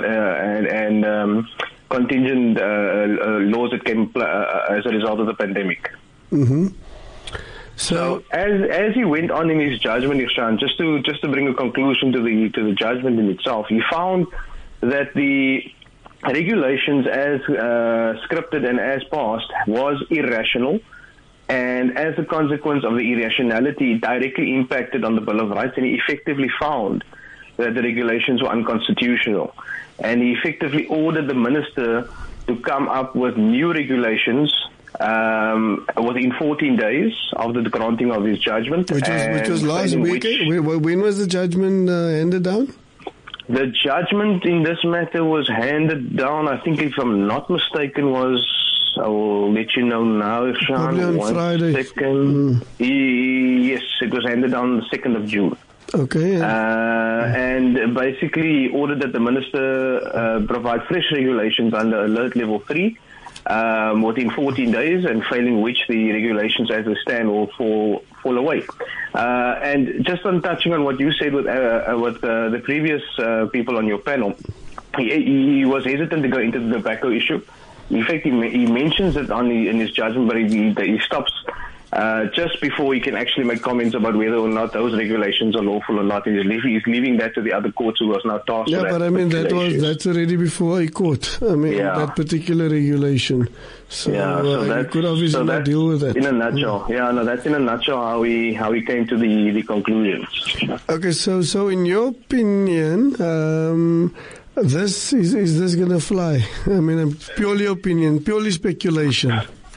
contingent laws that came as a result of the pandemic. Mm-hmm. So as he went on in his judgment, Ihsan, just to bring a conclusion to the judgment in itself, he found that the regulations as scripted and as passed was irrational, and as a consequence of the irrationality, it directly impacted on the Bill of Rights, and he effectively found that the regulations were unconstitutional. And he effectively ordered the minister to come up with new regulations within 14 days after the granting of his judgment. Which was last week. When was the judgment handed down? The judgment in this matter was handed down, I think, if I'm not mistaken, I will let you know now, Sean. Probably on Friday. Yes, it was handed down on the 2nd of June. Okay. Yeah. And basically ordered that the minister provide fresh regulations under Alert Level 3 within 14 days, and failing which the regulations as they stand will fall away. And just on touching on what you said with the previous people on your panel, he was hesitant to go into the tobacco issue. In fact, he mentions it in his judgment, but he stops just before he can actually make comments about whether or not those regulations are lawful or not. He's leaving that to the other courts who was now tasked with that. Yeah, but I mean, that's already before a court. I mean, that particular regulation. So, you could obviously not deal with that. In a nutshell. That's in a nutshell how he came to the conclusions. Okay, so in your opinion, is this going to fly? I mean, purely opinion, purely speculation.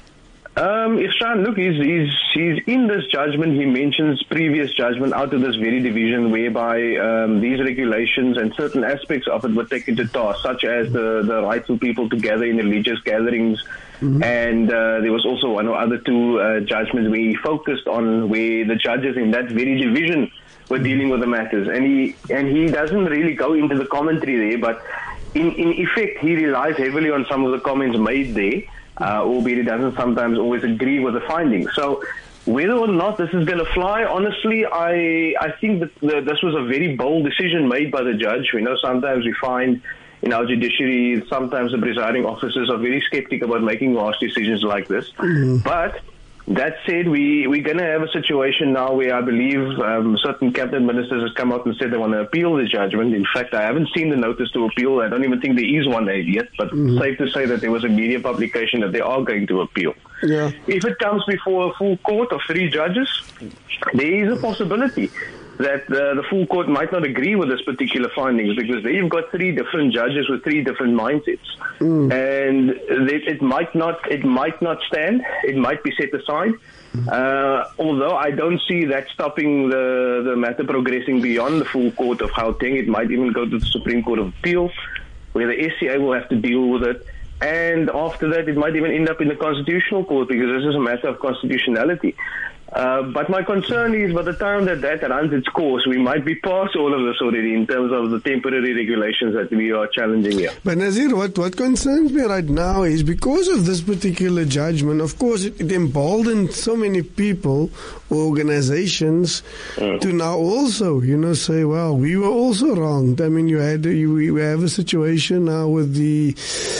Ihsan, look, he's in this judgment. He mentions previous judgment out of this very division whereby these regulations and certain aspects of it were taken to task, such as the right for people to gather in religious gatherings. Mm-hmm. And there was also one or other two judgments where he focused on where the judges in that very division were dealing with the matters. And he doesn't really go into the commentary there, but in effect, he relies heavily on some of the comments made there. Albeit he doesn't sometimes always agree with the findings. So whether or not this is going to fly, honestly, I think that this was a very bold decision made by the judge. We know sometimes we find in our judiciary, sometimes the presiding officers are very skeptical about making rash decisions like this. Mm-hmm. But that said, we're going to have a situation now where I believe certain cabinet ministers have come out and said they want to appeal the judgment. In fact, I haven't seen the notice to appeal. I don't even think there is one yet, but safe to say that there was a media publication that they are going to appeal. Yeah. If it comes before a full court of 3 judges, there is a possibility that the full court might not agree with this particular findings, because there you've got 3 different judges with 3 different mindsets, and it might not stand. It might be set aside. Although I don't see that stopping the matter progressing beyond the full court of Gauteng. It might even go to the Supreme Court of Appeal, where the SCA will have to deal with it. And after that, it might even end up in the Constitutional Court, because this is a matter of constitutionality. But my concern is by the time that runs its course, we might be past all of this already in terms of the temporary regulations that we are challenging here. But Nazir, what concerns me right now is because of this particular judgment, of course, it emboldened so many people, organizations, to now also, say, well, we were also wronged. I mean, we have a situation now with the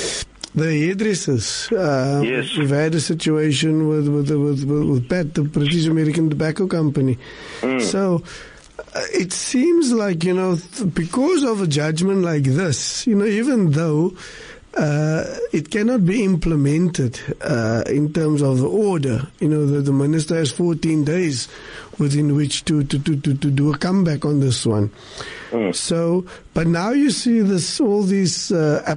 hairdressers. Yes. We've had a situation with PAT, the British American Tobacco Company. So it seems like, because of a judgment like this, even though it cannot be implemented in terms of the order, the minister has 14 days within which to do a comeback on this one. So, but now you see all these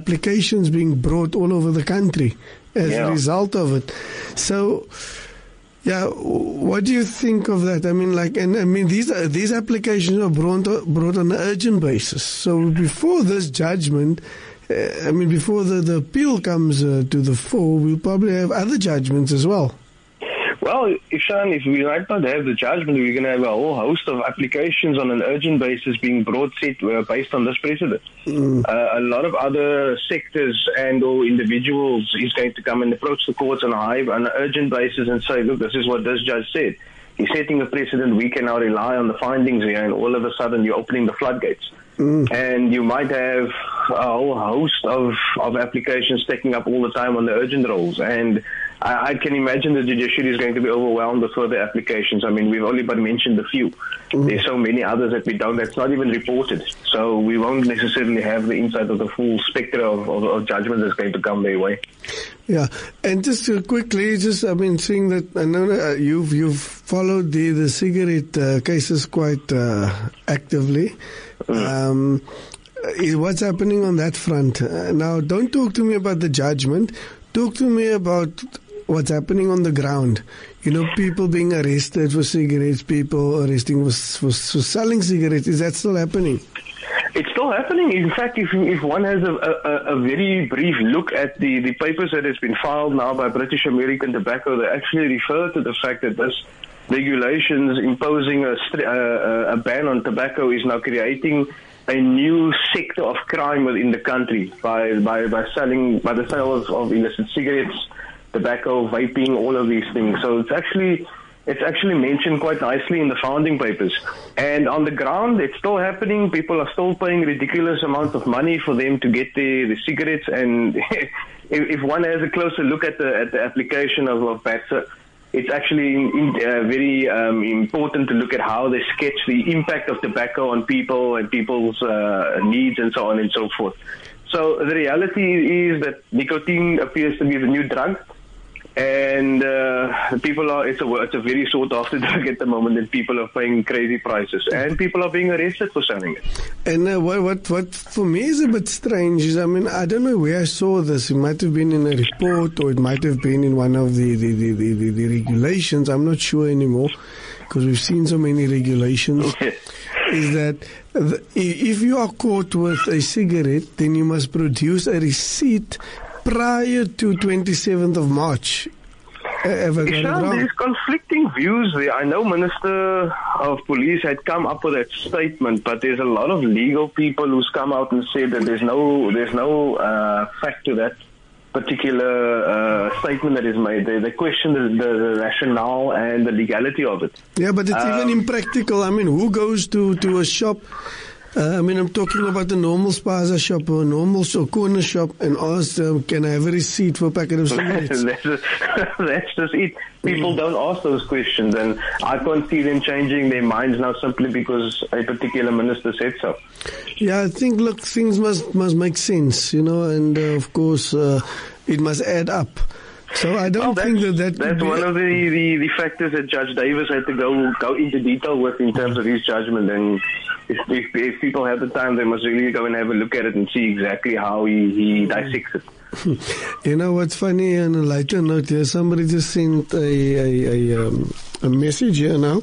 applications being brought all over the country as a result of it. So, Yeah, what do you think of that? I mean, these applications are brought on an urgent basis. So before this judgment, before the appeal comes to the fore, we'll probably have other judgments as well. Well, Ishan, if we might not have the judgment, we're going to have a whole host of applications on an urgent basis being brought based on this precedent. A lot of other sectors and or individuals is going to come and approach the courts on an urgent basis and say, look, this is what this judge said. He's setting a precedent. We can now rely on the findings here, and all of a sudden you're opening the floodgates. And you might have a whole host of applications taking up all the time on the urgent rolls. And I can imagine the judiciary is going to be overwhelmed with further applications. I mean, we've only but mentioned a few. There's so many others that's not even reported. So we won't necessarily have the insight of the full spectrum of judgment that's going to come their way. Yeah, and just quickly, seeing that I know you've followed the cigarette cases quite actively. What's happening on that front? Now, don't talk to me about the judgment. Talk to me about what's happening on the ground. People being arrested for cigarettes, people arresting for selling cigarettes. Is that still happening? It's still happening. In fact, if one has a very brief look at the papers that has been filed now by British American Tobacco, they actually refer to the fact that this regulations imposing a ban on tobacco is now creating a new sector of crime within the country by the sale of illicit cigarettes, tobacco, vaping, all of these things. So it's actually mentioned quite nicely in the founding papers. And on the ground, it's still happening. People are still paying ridiculous amounts of money for them to get the cigarettes. And if one has a closer look at the application of BATSA, it's actually very important to look at how they sketch the impact of tobacco on people and people's needs and so on and so forth. So the reality is that nicotine appears to be the new drug, and it's a very sought after drug at the moment, and people are paying crazy prices, and people are being arrested for selling it. And what for me is a bit strange is, I don't know where I saw this. It might have been in a report, or it might have been in one of the regulations. I'm not sure anymore, because we've seen so many regulations. Is that if you are caught with a cigarette, then you must produce a receipt prior to 27th of March. There's conflicting views there. I know Minister of Police had come up with that statement, but there's a lot of legal people who's come out and said that there's no fact to that particular statement that is made. They question the rationale and the legality of it. Yeah, but it's even impractical. Who goes to a shop? I'm talking about the normal spaza shop or normal corner shop and ask them, can I have a receipt for a packet of cigarettes? That's just it. People don't ask those questions, and I can't see them changing their minds now simply because a particular minister said so. Yeah, I think, look, things must make sense, and of course it must add up. So I don't think that's one of the factors that Judge Davis had to go into detail with in terms of his judgment. And if people have the time, they must really go and have a look at it and see exactly how he dissects it. What's funny, on a lighter note here, somebody just sent a message here now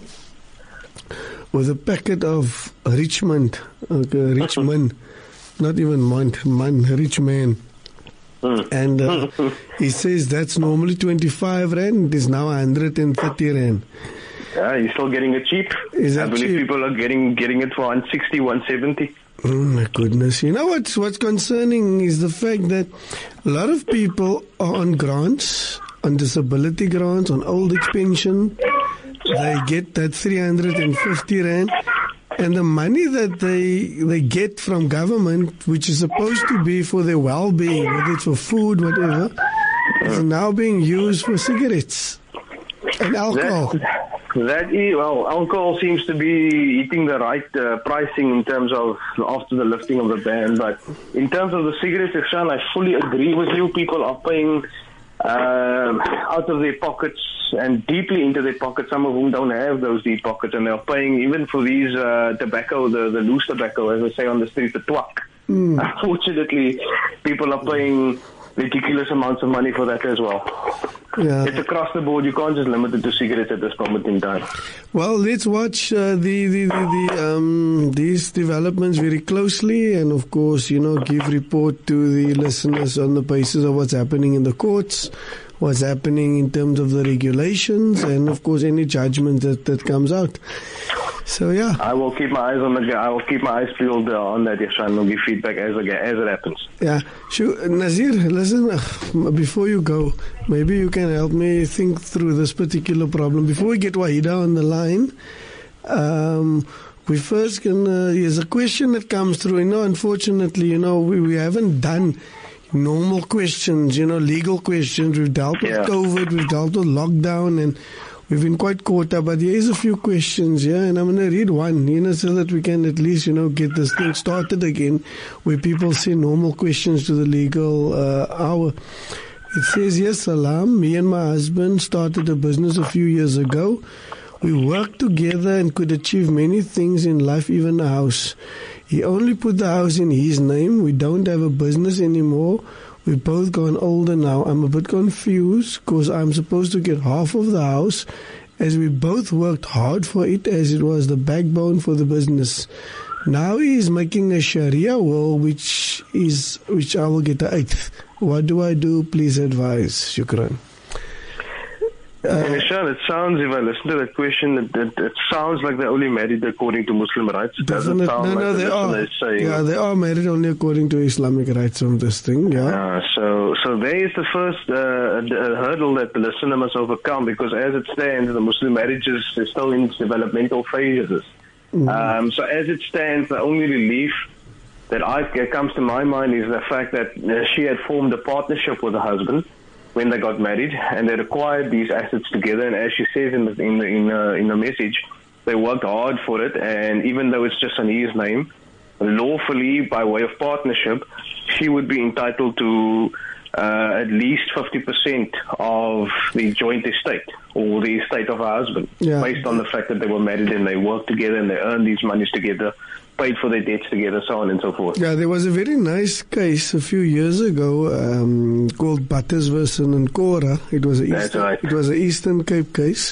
with a packet of Richmond, Richmond, not even Richmond. And he says that's normally 25 Rand, it is now 130 Rand. Yeah, you're still getting it cheap. I believe cheap? People are getting it for 160, 170. Oh my goodness. What's concerning is the fact that a lot of people are on grants, on disability grants, on old age pension. They get that 350 Rand. And the money that they get from government, which is supposed to be for their well-being, whether it's for food, whatever, is now being used for cigarettes and alcohol. Alcohol seems to be hitting the right pricing in terms of after the lifting of the ban. But in terms of the cigarettes, Ishan, I fully agree with you. People are paying out of their pockets and deeply into their pockets. Some of whom don't have those deep pockets, and they're paying even for these tobacco, the loose tobacco, as they say on the street, the twak. Unfortunately, people are paying ridiculous amounts of money for that as well. it's across the board. You can't just limit it to cigarettes at this moment in time. Well, let's watch these developments very closely, and of course, give report to the listeners on the basis of what's happening in the courts, what's happening in terms of the regulations, and of course, any judgment that comes out. So yeah, I will keep my eyes I will keep my eyes peeled on that, Ihsan, and I'll give feedback as it happens. Yeah, sure. Nazir, listen, before you go, maybe you can help me think through this particular problem. Before we get Wahida on the line, we first can. Here's a question that comes through. Unfortunately, we haven't done normal questions. Legal questions. We've dealt with COVID. We've dealt with lockdown, and we've been quite caught up, but there is a few questions here, and I'm going to read one, so that we can at least, get this thing started again, where people say normal questions to the legal hour. It says, yes, Salam, me and my husband started a business a few years ago. We worked together and could achieve many things in life, even a house. He only put the house in his name. We don't have a business anymore. We've both gone older now. I'm a bit confused because I'm supposed to get half of the house as we both worked hard for it, as it was the backbone for the business. Now he's making a Sharia will, which I will get the eighth. What do I do? Please advise. Shukran. Ihsan, it sounds, if I listen to that question, it sounds like they're only married according to Muslim rights. It doesn't sound like they are. Yeah, they are married only according to Islamic rights on this thing. Yeah. So there is the first hurdle that the listener must overcome, because as it stands, the Muslim marriages is still in its developmental phases. Mm-hmm. So as it stands, the only relief that comes to my mind is the fact that she had formed a partnership with her husband when they got married, and they acquired these assets together. And as she says in the message, they worked hard for it. And even though it's just on his name, lawfully by way of partnership, she would be entitled to at least 50% of the joint estate or the estate of her husband, based on the fact that they were married and they worked together and they earned these monies together, paid for their debts together, so on and so forth. Yeah, there was a very nice case a few years ago called Butters versus Nkora. It was an Eastern Cape case,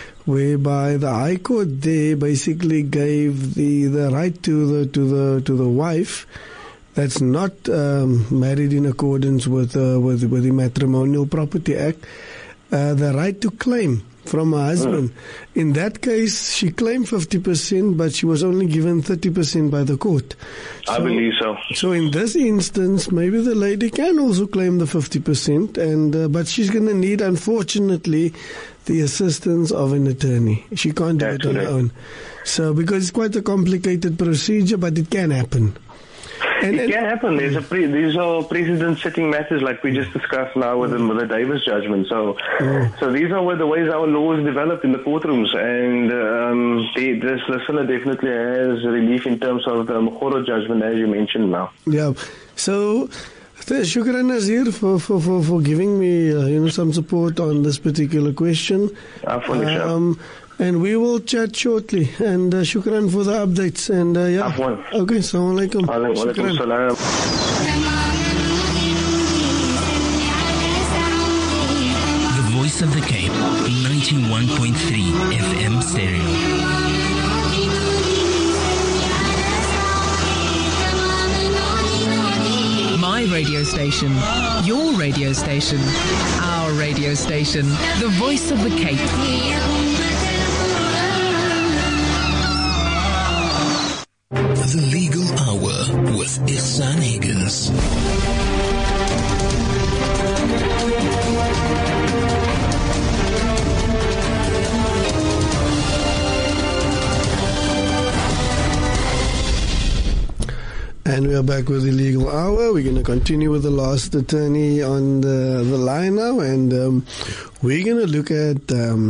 whereby the High Court there basically gave the right to the wife that's not married in accordance with the Matrimonial Property Act, the right to claim from her husband. In that case, she claimed 50%, but she was only given 30% by the court. I believe so. So in this instance, maybe the lady can also claim the 50%, but she's going to need, unfortunately, the assistance of an attorney. She can't do it on her own. So because it's quite a complicated procedure, but it can happen. It can happen. These are precedent-setting matters, like we just discussed now with the Davis judgment. So these are the ways our law is developed in the courtrooms, and this listener definitely has relief in terms of the Mkhoro judgment, as you mentioned now. Yeah. So, shukran Nazir for giving me some support on this particular question. And we will chat shortly. And shukran for the updates. And okay, assalamu alaikum. Walaikum salam. The Voice of the Cape, 91.3 FM stereo. My radio station, your radio station, our radio station, the Voice of the Cape. The Legal Hour with Ihsan Higgins. And we are back with the Legal Hour. We're going to continue with the last attorney on the line now, and we're going to look at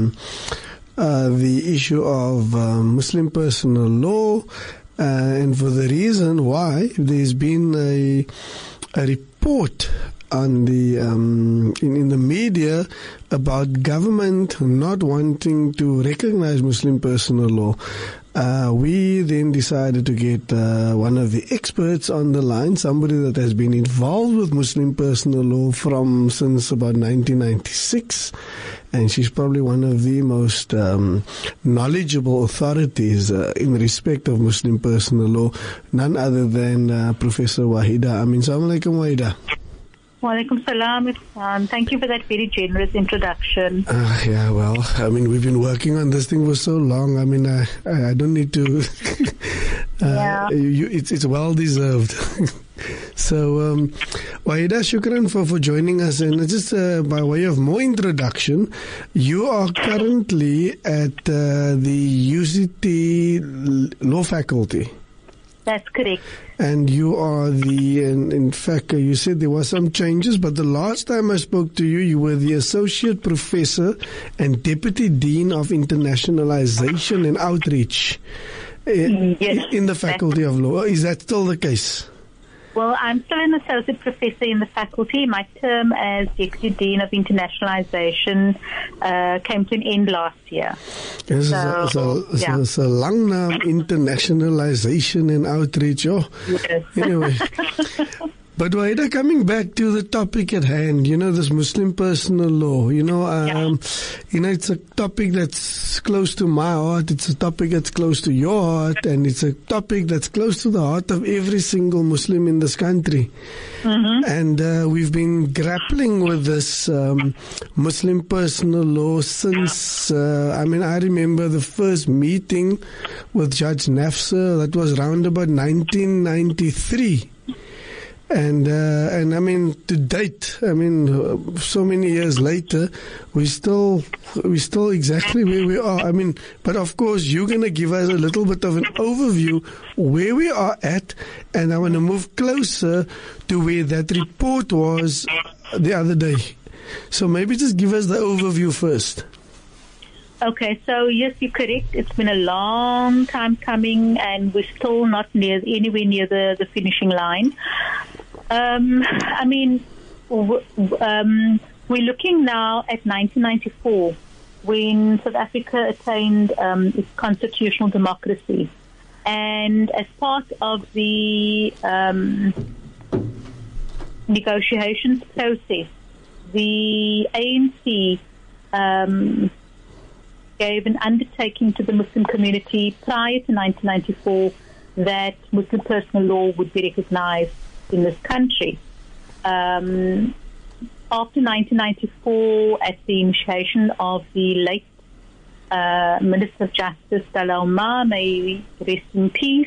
the issue of Muslim personal law. And for the reason why there's been a report on the in the media about government not wanting to recognize Muslim personal law. We then decided to get one of the experts on the line, somebody that has been involved with Muslim personal law since about 1996. And she's probably one of the most knowledgeable authorities in respect of Muslim personal law, none other than Professor Wahida Amin. Assalamu alaikum, Wahida. Wa alaikum salam. Thank you for that very generous introduction. Yeah, well, I mean, we've been working on this thing for so long. I mean, I don't need to. It's well deserved. So, Wahida, shukran for joining us. And just by way of more introduction, you are currently at the UCT Law Faculty. That's correct. And you are in fact, you said there were some changes, but the last time I spoke to you, you were the Associate Professor and Deputy Dean of Internationalization and Outreach in the Faculty of Law. Is that still the case? Well, I'm still an associate professor in the faculty. My term as Deputy Dean of Internationalization came to an end last year. Yes, so long now, internationalization and outreach. Oh, yes. Anyway. But Wahida, coming back to the topic at hand, this Muslim personal law, it's a topic that's close to my heart. It's a topic that's close to your heart, and it's a topic that's close to the heart of every single Muslim in this country. Mm-hmm. And we've been grappling with this Muslim personal law since, I remember the first meeting with Judge Nafsa. That was around about 1993. And I mean, to date, so many years later, we're still exactly where we are. But of course, you're going to give us a little bit of an overview where we are at, and I want to move closer to where that report was the other day. So maybe just give us the overview first. Okay, so yes, you're correct. It's been a long time coming, and we're still not anywhere near the finishing line. We're looking now at 1994, when South Africa attained its constitutional democracy. And as part of the negotiations process, the ANC gave an undertaking to the Muslim community prior to 1994 that Muslim personal law would be recognized in this country. After 1994, at the initiation of the late Minister of Justice, Dalal Omar, may he rest in peace,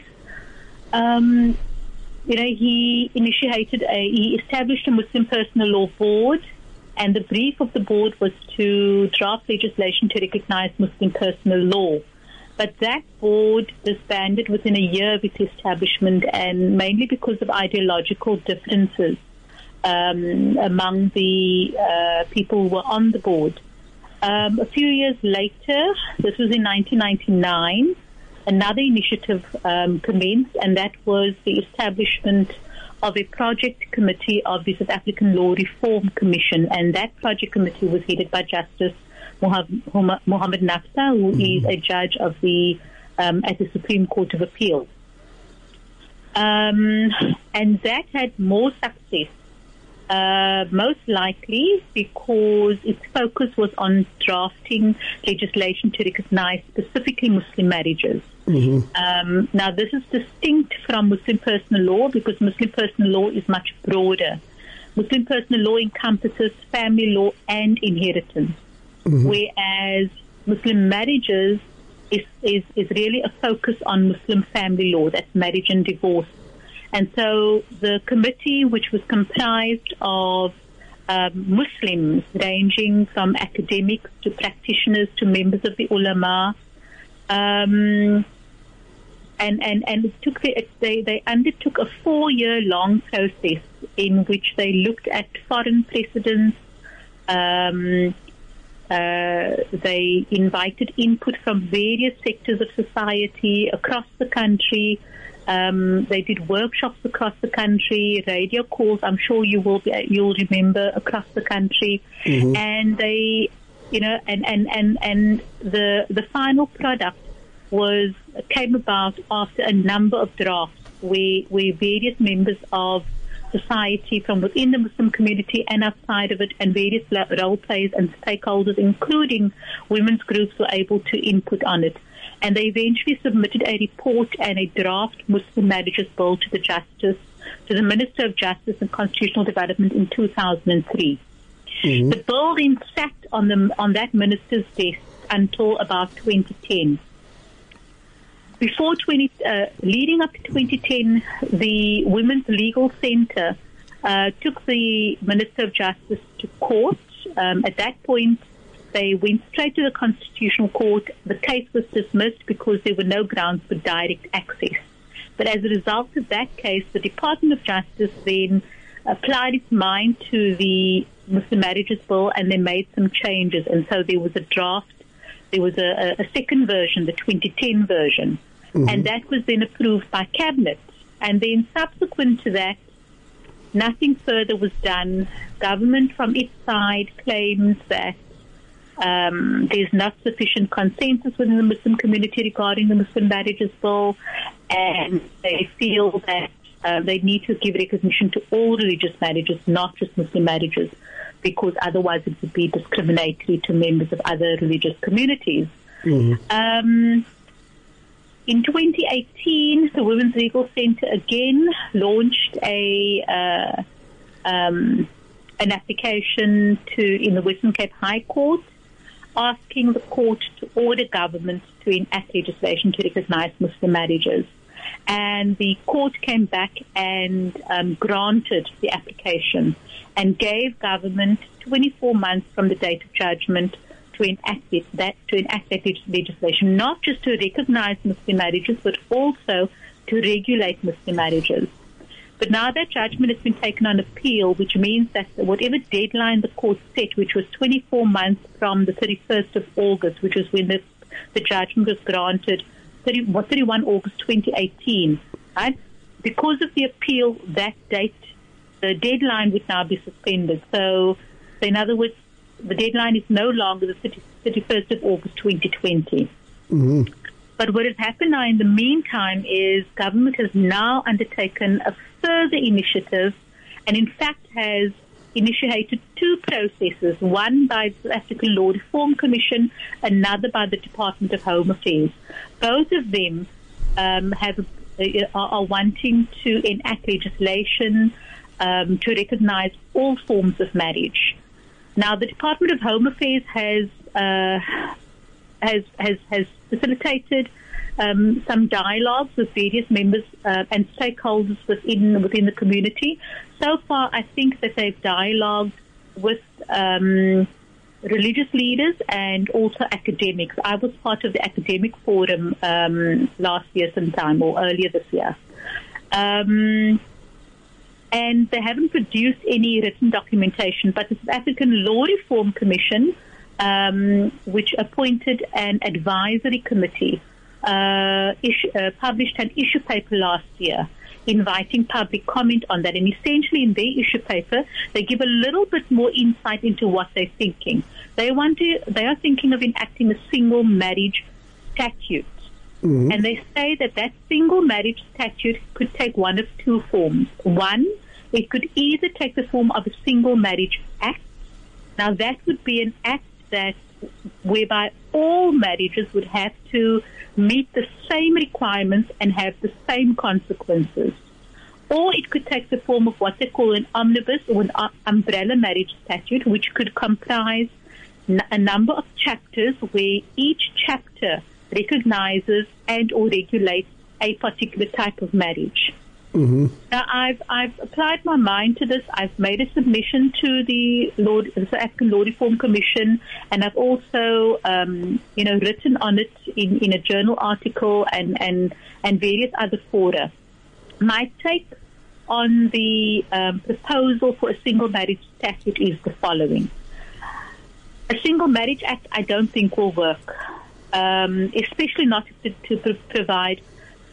he established a Muslim personal law board, and the brief of the board was to draft legislation to recognize Muslim personal law. But that board disbanded within a year of its establishment, and mainly because of ideological differences among the people who were on the board. A few years later, this was in 1999, another initiative commenced, and that was the establishment of a project committee of the South African Law Reform Commission, and that project committee was headed by Justice Mohammed Nafsa, who is a judge of at the Supreme Court of Appeal. And that had more success, most likely because its focus was on drafting legislation to recognize specifically Muslim marriages. Mm-hmm. Now, this is distinct from Muslim personal law because Muslim personal law is much broader. Muslim personal law encompasses family law and inheritance. Mm-hmm. Whereas Muslim marriages is really a focus on Muslim family law, that's marriage and divorce. And so the committee, which was comprised of Muslims ranging from academics to practitioners to members of the ulama, and they undertook a 4-year-long process in which they looked at foreign precedents. They invited input from various sectors of society across the country, They did workshops across the country, radio calls. I'm sure you'll remember across the country, and they, and the final product came about after a number of drafts where various members of society from within the Muslim community and outside of it, and various role players and stakeholders, including women's groups, were able to input on it. And they eventually submitted a report and a draft Muslim Marriages Bill to the Minister of Justice and Constitutional Development in 2003. The bill then sat on that minister's desk until about 2010. Leading up to 2010, the Women's Legal Centre took the Minister of Justice to court. At that point, they went straight to the Constitutional Court. The case was dismissed because there were no grounds for direct access. But as a result of that case, the Department of Justice then applied its mind to the Muslim Marriages Bill, and they made some changes. And so there was a draft. There was a second version, the 2010 version, and that was then approved by Cabinet. And then subsequent to that, nothing further was done. Government from its side claims that there's not sufficient consensus within the Muslim community regarding the Muslim Marriages Bill, and they feel that they need to give recognition to all religious marriages, not just Muslim marriages, because otherwise it would be discriminatory to members of other religious communities. In 2018, the Women's Legal Centre again launched an application in the Western Cape High Court, asking the court to order government to enact legislation to recognise Muslim marriages. And the court came back and granted the application and gave government 24 months from the date of judgment to enact that legislation, not just to recognise Muslim marriages, but also to regulate Muslim marriages. But now that judgment has been taken on appeal, which means that whatever deadline the court set, which was 24 months from the 31st of August, which was when the judgment was granted, 31 August 2018, right? Because of the appeal, that date, the deadline would now be suspended. So in other words, the deadline is no longer the 31st of August 2020. But what has happened now in the meantime is government has now undertaken a further initiative, and in fact has initiated two processes, one by the South African Law Reform Commission, another by the Department of Home Affairs. Both of them are wanting to enact legislation to recognise all forms of marriage. Now, the Department of Home Affairs has facilitated some dialogues with various members and stakeholders within the community. So far, I think that they've dialogued with religious leaders and also academics. I was part of the academic forum last year sometime, or earlier this year. And they haven't produced any written documentation, but the South African Law Reform Commission, which appointed an advisory committee, published an issue paper last year inviting public comment on that. And essentially in their issue paper, they give a little bit more insight into what they're thinking. They are thinking of enacting a single marriage statute. And they say that single marriage statute could take one of two forms. One, it could either take the form of a single marriage act. Now that would be an act whereby all marriages would have to meet the same requirements and have the same consequences. Or it could take the form of what they call an omnibus or an umbrella marriage statute, which could comprise a number of chapters where each chapter recognizes and or regulates a particular type of marriage. Now, I've applied my mind to this. I've made a submission to the South African Law Reform Commission, and I've also, written on it in a journal article and various other fora. My take on the proposal for a single marriage statute is the following. A single marriage act I don't think will work, especially not to provide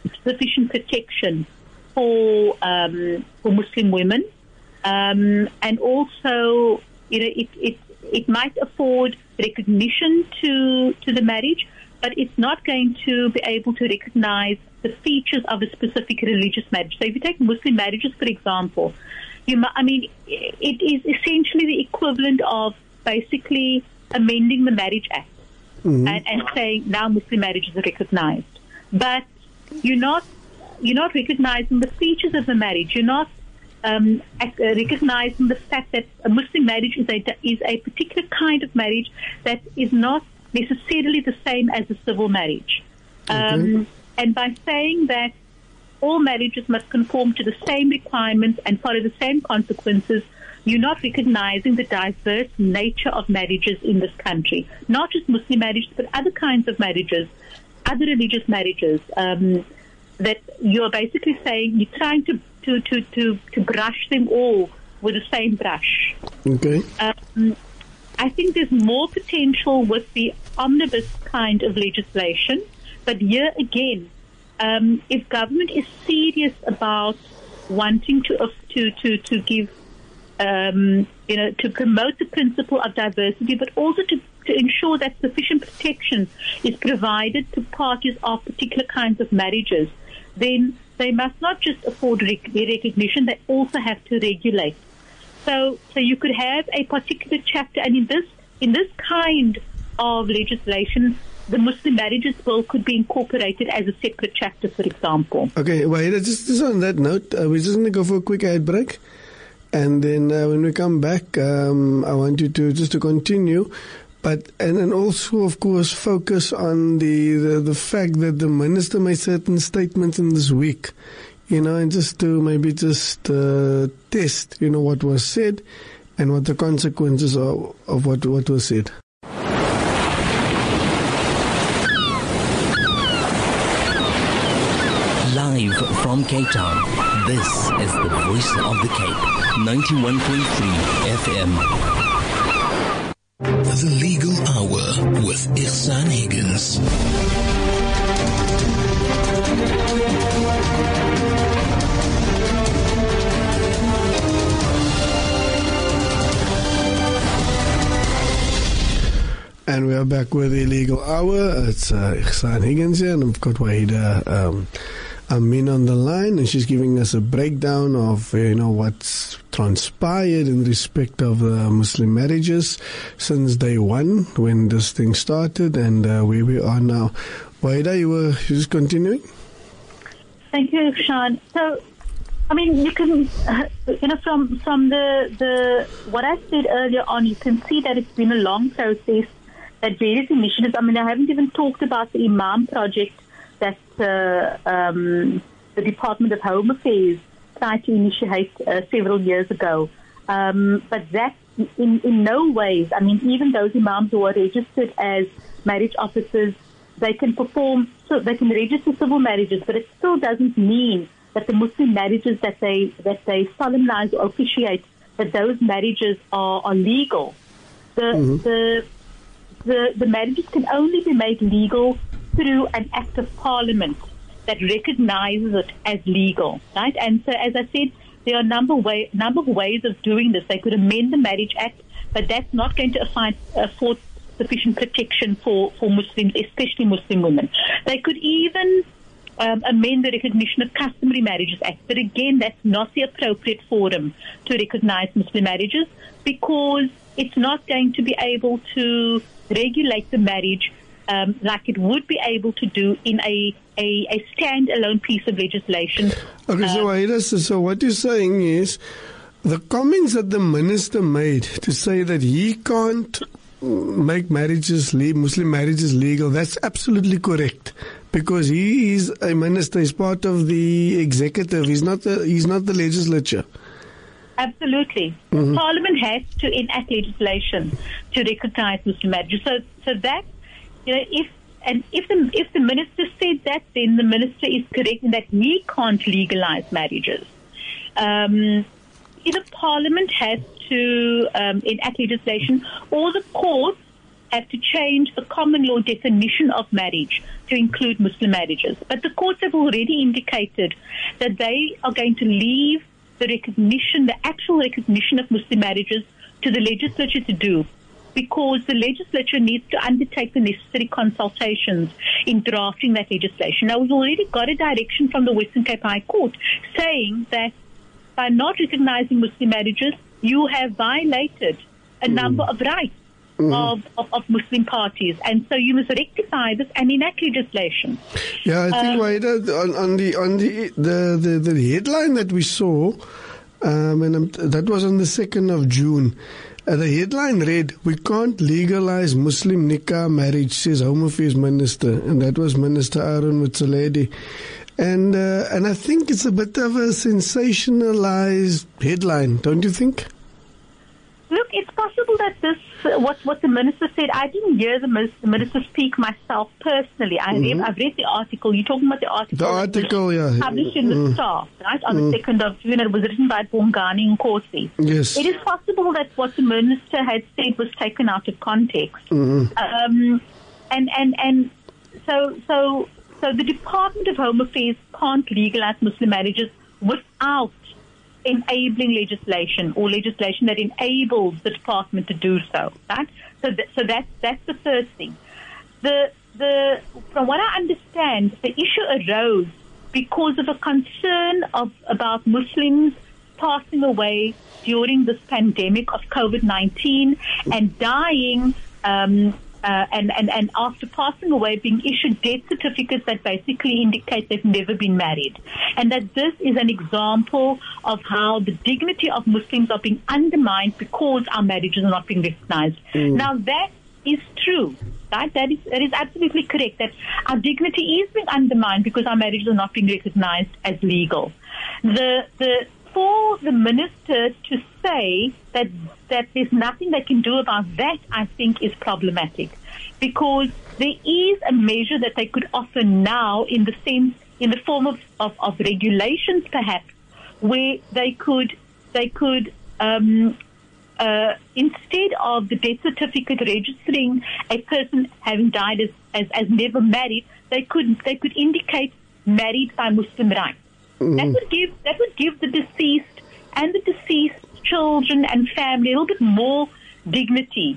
sufficient protection for Muslim women, and also, it might afford recognition to the marriage, but it's not going to be able to recognize the features of a specific religious marriage. So if you take Muslim marriages, for example, it is essentially the equivalent of basically amending the Marriage Act and saying now Muslim marriage is recognized. But you're not recognizing the features of the marriage. You're not recognizing the fact that a Muslim marriage is a particular kind of marriage that is not necessarily the same as a civil marriage. And by saying that all marriages must conform to the same requirements and follow the same consequences, you're not recognizing the diverse nature of marriages in this country. Not just Muslim marriages, but other kinds of marriages, other religious marriages, that you're basically saying you're trying to brush them all with the same brush. Okay. I think there's more potential with the omnibus kind of legislation, but here again, if government is serious about wanting to give, to promote the principle of diversity, but also to ensure that sufficient protection is provided to parties of particular kinds of marriages, then they must not just afford recognition, they also have to regulate. So you could have a particular chapter, and in this kind of legislation, the Muslim Marriages Bill could be incorporated as a separate chapter, for example. Okay, Wahida, just on that note, we're just going to go for a quick ad break. And then when we come back, I want you to continue. And then also, of course, focus on the fact that the minister made certain statements in this week, and just to maybe test, what was said and what the consequences are of what was said. Live from Cape Town, this is the Voice of the Cape, 91.3 FM. The Legal Hour with Ihsan Higgins. And we are back with the Legal Hour. It's Ihsan Higgins here, and I've got Wahida Amin on the line, and she's giving us a breakdown of what's transpired in respect of Muslim marriages since day one when this thing started, and where we are now. Wahida, you were just continuing? Thank you, Sean. So, you can, from the what I said earlier on, you can see that it's been a long process, that various initiatives. I haven't even talked about the Imam project that the Department of Home Affairs tried to initiate several years ago. But that, in no ways, even those imams who are registered as marriage officers, they can register civil marriages, but it still doesn't mean that the Muslim marriages that they solemnize or officiate, that those marriages are legal. The marriages can only be made legal through an act of parliament that recognizes it as legal, right? And so, as I said, there are a number of ways of doing this. They could amend the Marriage Act, but that's not going to afford sufficient protection for Muslims, especially Muslim women. They could even amend the Recognition of Customary Marriages Act, but again, that's not the appropriate forum to recognize Muslim marriages, because it's not going to be able to regulate the marriage like it would be able to do in a standalone piece of legislation. Okay, so Wahida, so what you're saying is the comments that the minister made to say that he can't make Muslim marriages legal, that's absolutely correct, because he is a minister, he's part of the executive, he's not the legislature. Absolutely. Mm-hmm. Parliament has to enact legislation to recognize Muslim marriages. So that, if the minister said that, then the minister is correct in that he can't legalize marriages. Either Parliament has to enact legislation, or the courts have to change the common law definition of marriage to include Muslim marriages. But the courts have already indicated that they are going to leave the actual recognition of Muslim marriages to the legislature to do, because the legislature needs to undertake the necessary consultations in drafting that legislation. Now, we've already got a direction from the Western Cape High Court saying that by not recognizing Muslim marriages, you have violated a number of rights of Muslim parties, and so you must rectify this and enact legislation. Yeah, I think Wahida, on the headline that we saw, that was on the 2nd of June. The headline read, "We can't legalize Muslim nikah marriage," says Home Affairs Minister, and that was Minister Aaron Motsoaledi. And I think it's a bit of a sensationalized headline, don't you think? Look, it's possible that this, what the minister said, I didn't hear the minister speak myself personally. I've read the article. You're talking about the article. The article, yeah. Published in the Star, right, on the 2nd of June. It was written by Bongani Nkosi. Yes. It is possible that what the minister had said was taken out of context. And so the Department of Home Affairs can't legalize Muslim marriages without enabling legislation or legislation that enables the department to do so. Right? So that's the first thing. From what I understand, the issue arose because of a concern about Muslims passing away during this pandemic of COVID-19 and dying. And after passing away, being issued death certificates that basically indicate they've never been married. And that this is an example of how the dignity of Muslims are being undermined because our marriages are not being recognized. Now, that is true. Right? That is absolutely correct, that our dignity is being undermined because our marriages are not being recognized as legal. For the minister to say that there's nothing they can do about that, I think is problematic, because there is a measure that they could offer now in the form of regulations, perhaps, where they could instead of the death certificate registering a person having died as never married, they could indicate married by Muslim rights. That would give the deceased and the deceased children and family a little bit more dignity.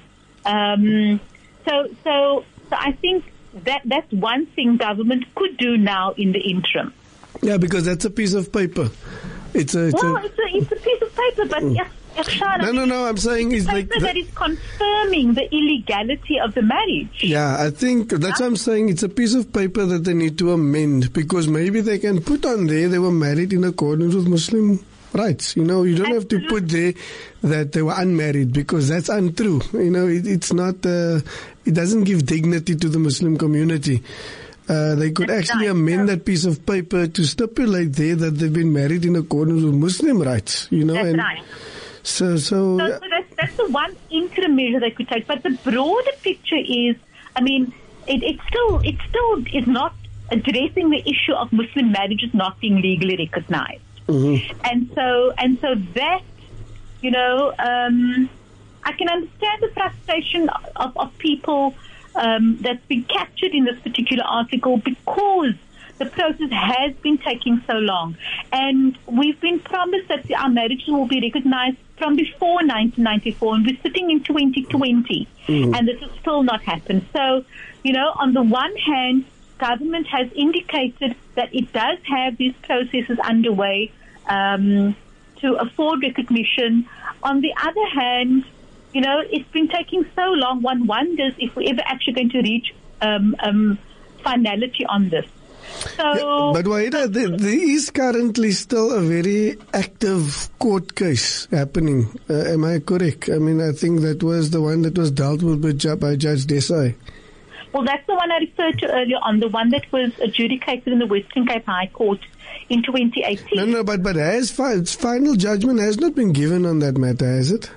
So I think that's one thing government could do now in the interim. Yeah, because that's a piece of paper. It's a piece of paper, but No, I'm saying it's like that is confirming the illegality of the marriage. Yeah, I think that's what I'm saying. It's a piece of paper that they need to amend, because maybe they can put on there they were married in accordance with Muslim rights. You know, you don't have to put there that they were unmarried, because that's untrue. You know, it's not. It doesn't give dignity to the Muslim community. They could actually amend that piece of paper to stipulate there that they've been married in accordance with Muslim rights. You know, that's right. So that's the one interim measure they could take. But the broader picture is, I mean, it still is not addressing the issue of Muslim marriages not being legally recognized. And so that, you know, I can understand the frustration of people that's been captured in this particular article, because the process has been taking so long. And we've been promised that our marriages will be recognized from before 1994, and we're sitting in 2020, and this has still not happened. So, you know, on the one hand, government has indicated that it does have these processes underway to afford recognition. On the other hand, you know, it's been taking so long, one wonders if we're ever actually going to reach finality on this. So, yeah, but Wahida, there is currently still a very active court case happening. Am I correct? I mean, I think that was the one that was dealt with by Judge Desai. Well, that's the one I referred to earlier on, the one that was adjudicated in the Western Cape High Court in 2018. No, but final judgment has not been given on that matter, has it?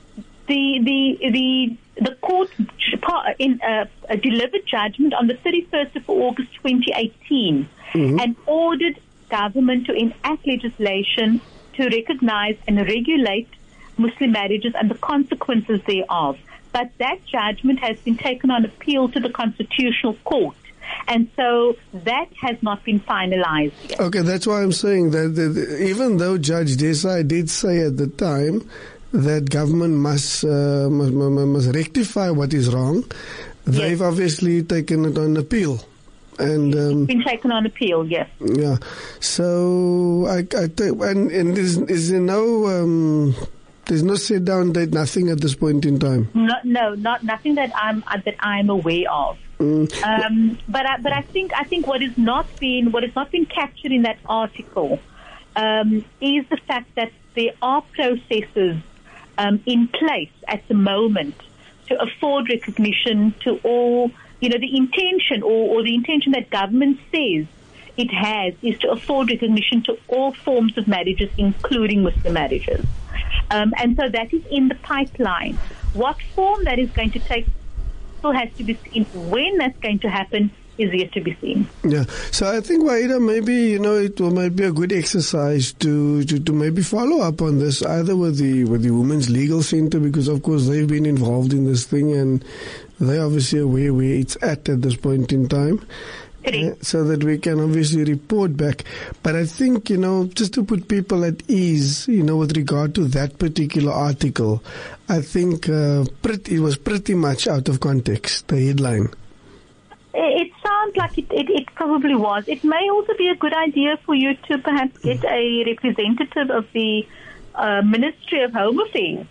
The court delivered judgment on the 31st of August 2018 and ordered government to enact legislation to recognize and regulate Muslim marriages and the consequences thereof. But that judgment has been taken on appeal to the Constitutional Court. And so that has not been finalized yet. Okay, that's why I'm saying that even though Judge Desai did say at the time that government must rectify what is wrong, they've obviously taken it on appeal. And it's been taken on appeal, yes. Yeah. So and is there no there's no sit down date, nothing at this point in time. Nothing that I'm aware of. But I think what has not been captured in that article is the fact that there are processes in place at the moment to afford recognition to all. The intention or the intention that government says it has is to afford recognition to all forms of marriages, including Muslim marriages. And so that is in the pipeline. What form that is going to take still has to be seen. When that's going to happen is yet to be seen. Yeah. So I think, Waida, maybe, it might be a good exercise to maybe follow up on this, either with the Women's Legal Center, because of course they've been involved in this thing and they're obviously aware where it's at this point in time. So that we can obviously report back. But I think, just to put people at ease, with regard to that particular article, I think it was pretty much out of context, the headline. It sounds like it probably was. It may also be a good idea for you to perhaps get a representative of the Ministry of Home Affairs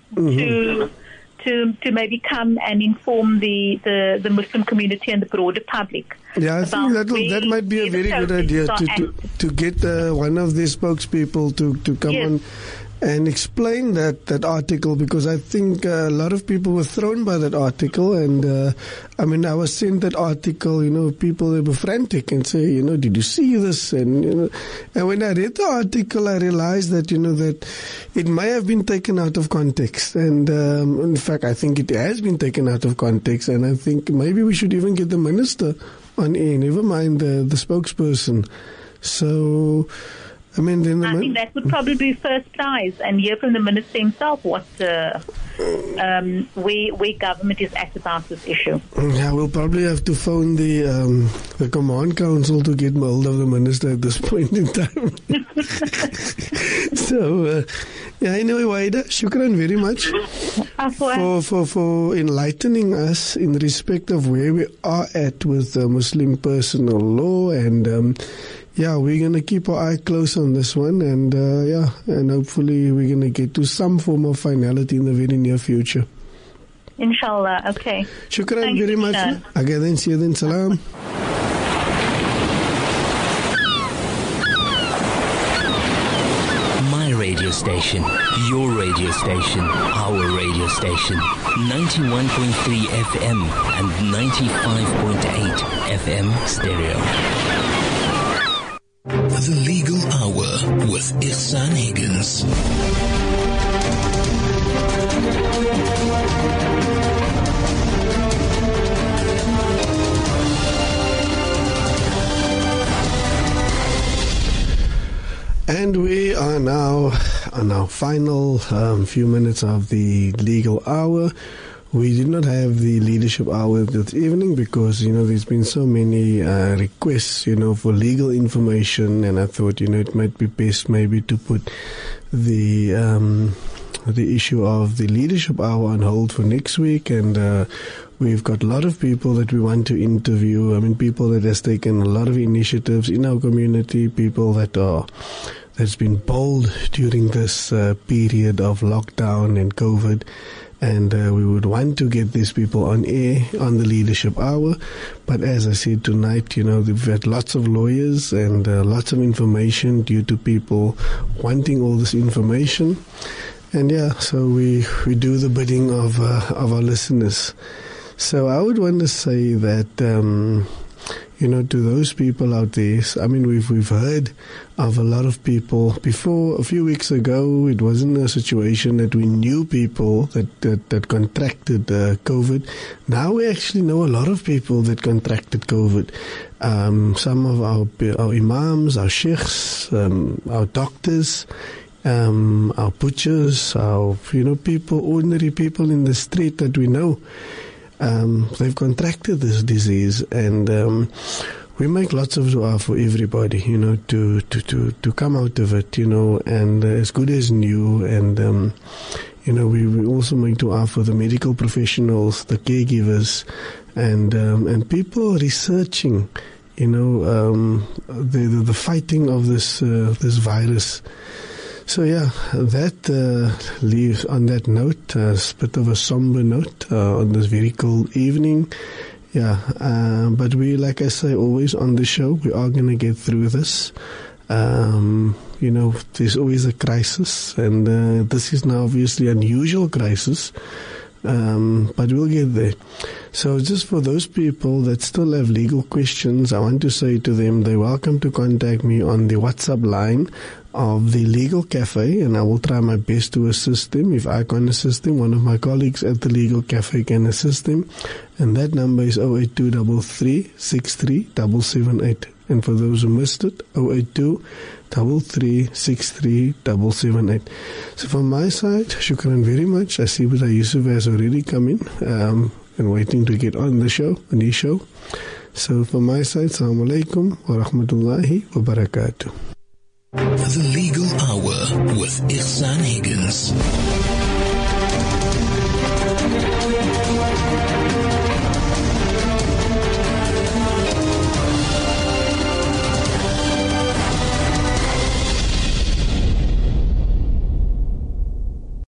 to maybe come and inform the Muslim community and the broader public. Yeah, I think that might be a very good idea to get one of the spokespeople to come on and explain that article, because I think a lot of people were thrown by that article. And I was sent that article, people, they were frantic and say, did you see this? And and when I read the article, I realized that that it may have been taken out of context. And in fact, I think it has been taken out of context. And I think maybe we should even get the minister on air, never mind the spokesperson. So I think that would probably be first prize, and hear from the minister himself what where government is at about this issue. Yeah, we'll probably have to phone the command council to get hold of the minister at this point in time. So, anyway, Waida, shukran very much for enlightening us in respect of where we are at with Muslim personal law, and we're going to keep our eye close on this one, and and hopefully we're going to get to some form of finality in the very near future. Inshallah. Okay. Shukran very much. Okay, then, see you then. Salam. My radio station, your radio station, our radio station. 91.3 FM and 95.8 FM stereo. The Legal Hour with Ihsan Higgins. And we are now on our final few minutes of the Legal Hour. We did not have the leadership hour this evening because, there's been so many requests, for legal information, and I thought, it might be best maybe to put the issue of the leadership hour on hold for next week. And we've got a lot of people that we want to interview. People that has taken a lot of initiatives in our community, people that's been bold during this period of lockdown and COVID. And we would want to get these people on air on the leadership hour. But as I said tonight, we've had lots of lawyers and lots of information due to people wanting all this information. And so we do the bidding of our listeners. So I would want to say that, to those people out there, we've heard of a lot of people. Before, a few weeks ago, it wasn't a situation that we knew people that contracted COVID. Now we actually know a lot of people that contracted COVID. Some of our imams, our sheikhs, our doctors, our butchers, our, people, ordinary people in the street that we know, they've contracted this disease, and we make lots of dua for everybody, to come out of it, and as good as new, and we also make dua for the medical professionals, the caregivers, and people researching, the fighting of this virus. So that leaves on that note, a bit of a somber note on this very cold evening. But we, like I say, always on the show, we are going to get through this. There's always a crisis, and this is now obviously an unusual crisis, but we'll get there. So just for those people that still have legal questions, I want to say to them, they're welcome to contact me on the WhatsApp line of the Legal Cafe, and I will try my best to assist them. If I can't assist them, one of my colleagues at the Legal Cafe can assist them, and that number is 08233637778. And for those who missed it, 08233637778. So from my side, shukran very much. I see Brother Yusuf has already come in and waiting to get on the show. So from my side, Assalamu alaikum wa rahmatullahi wa barakatuh. The Legal Hour with Ihsan Higgins.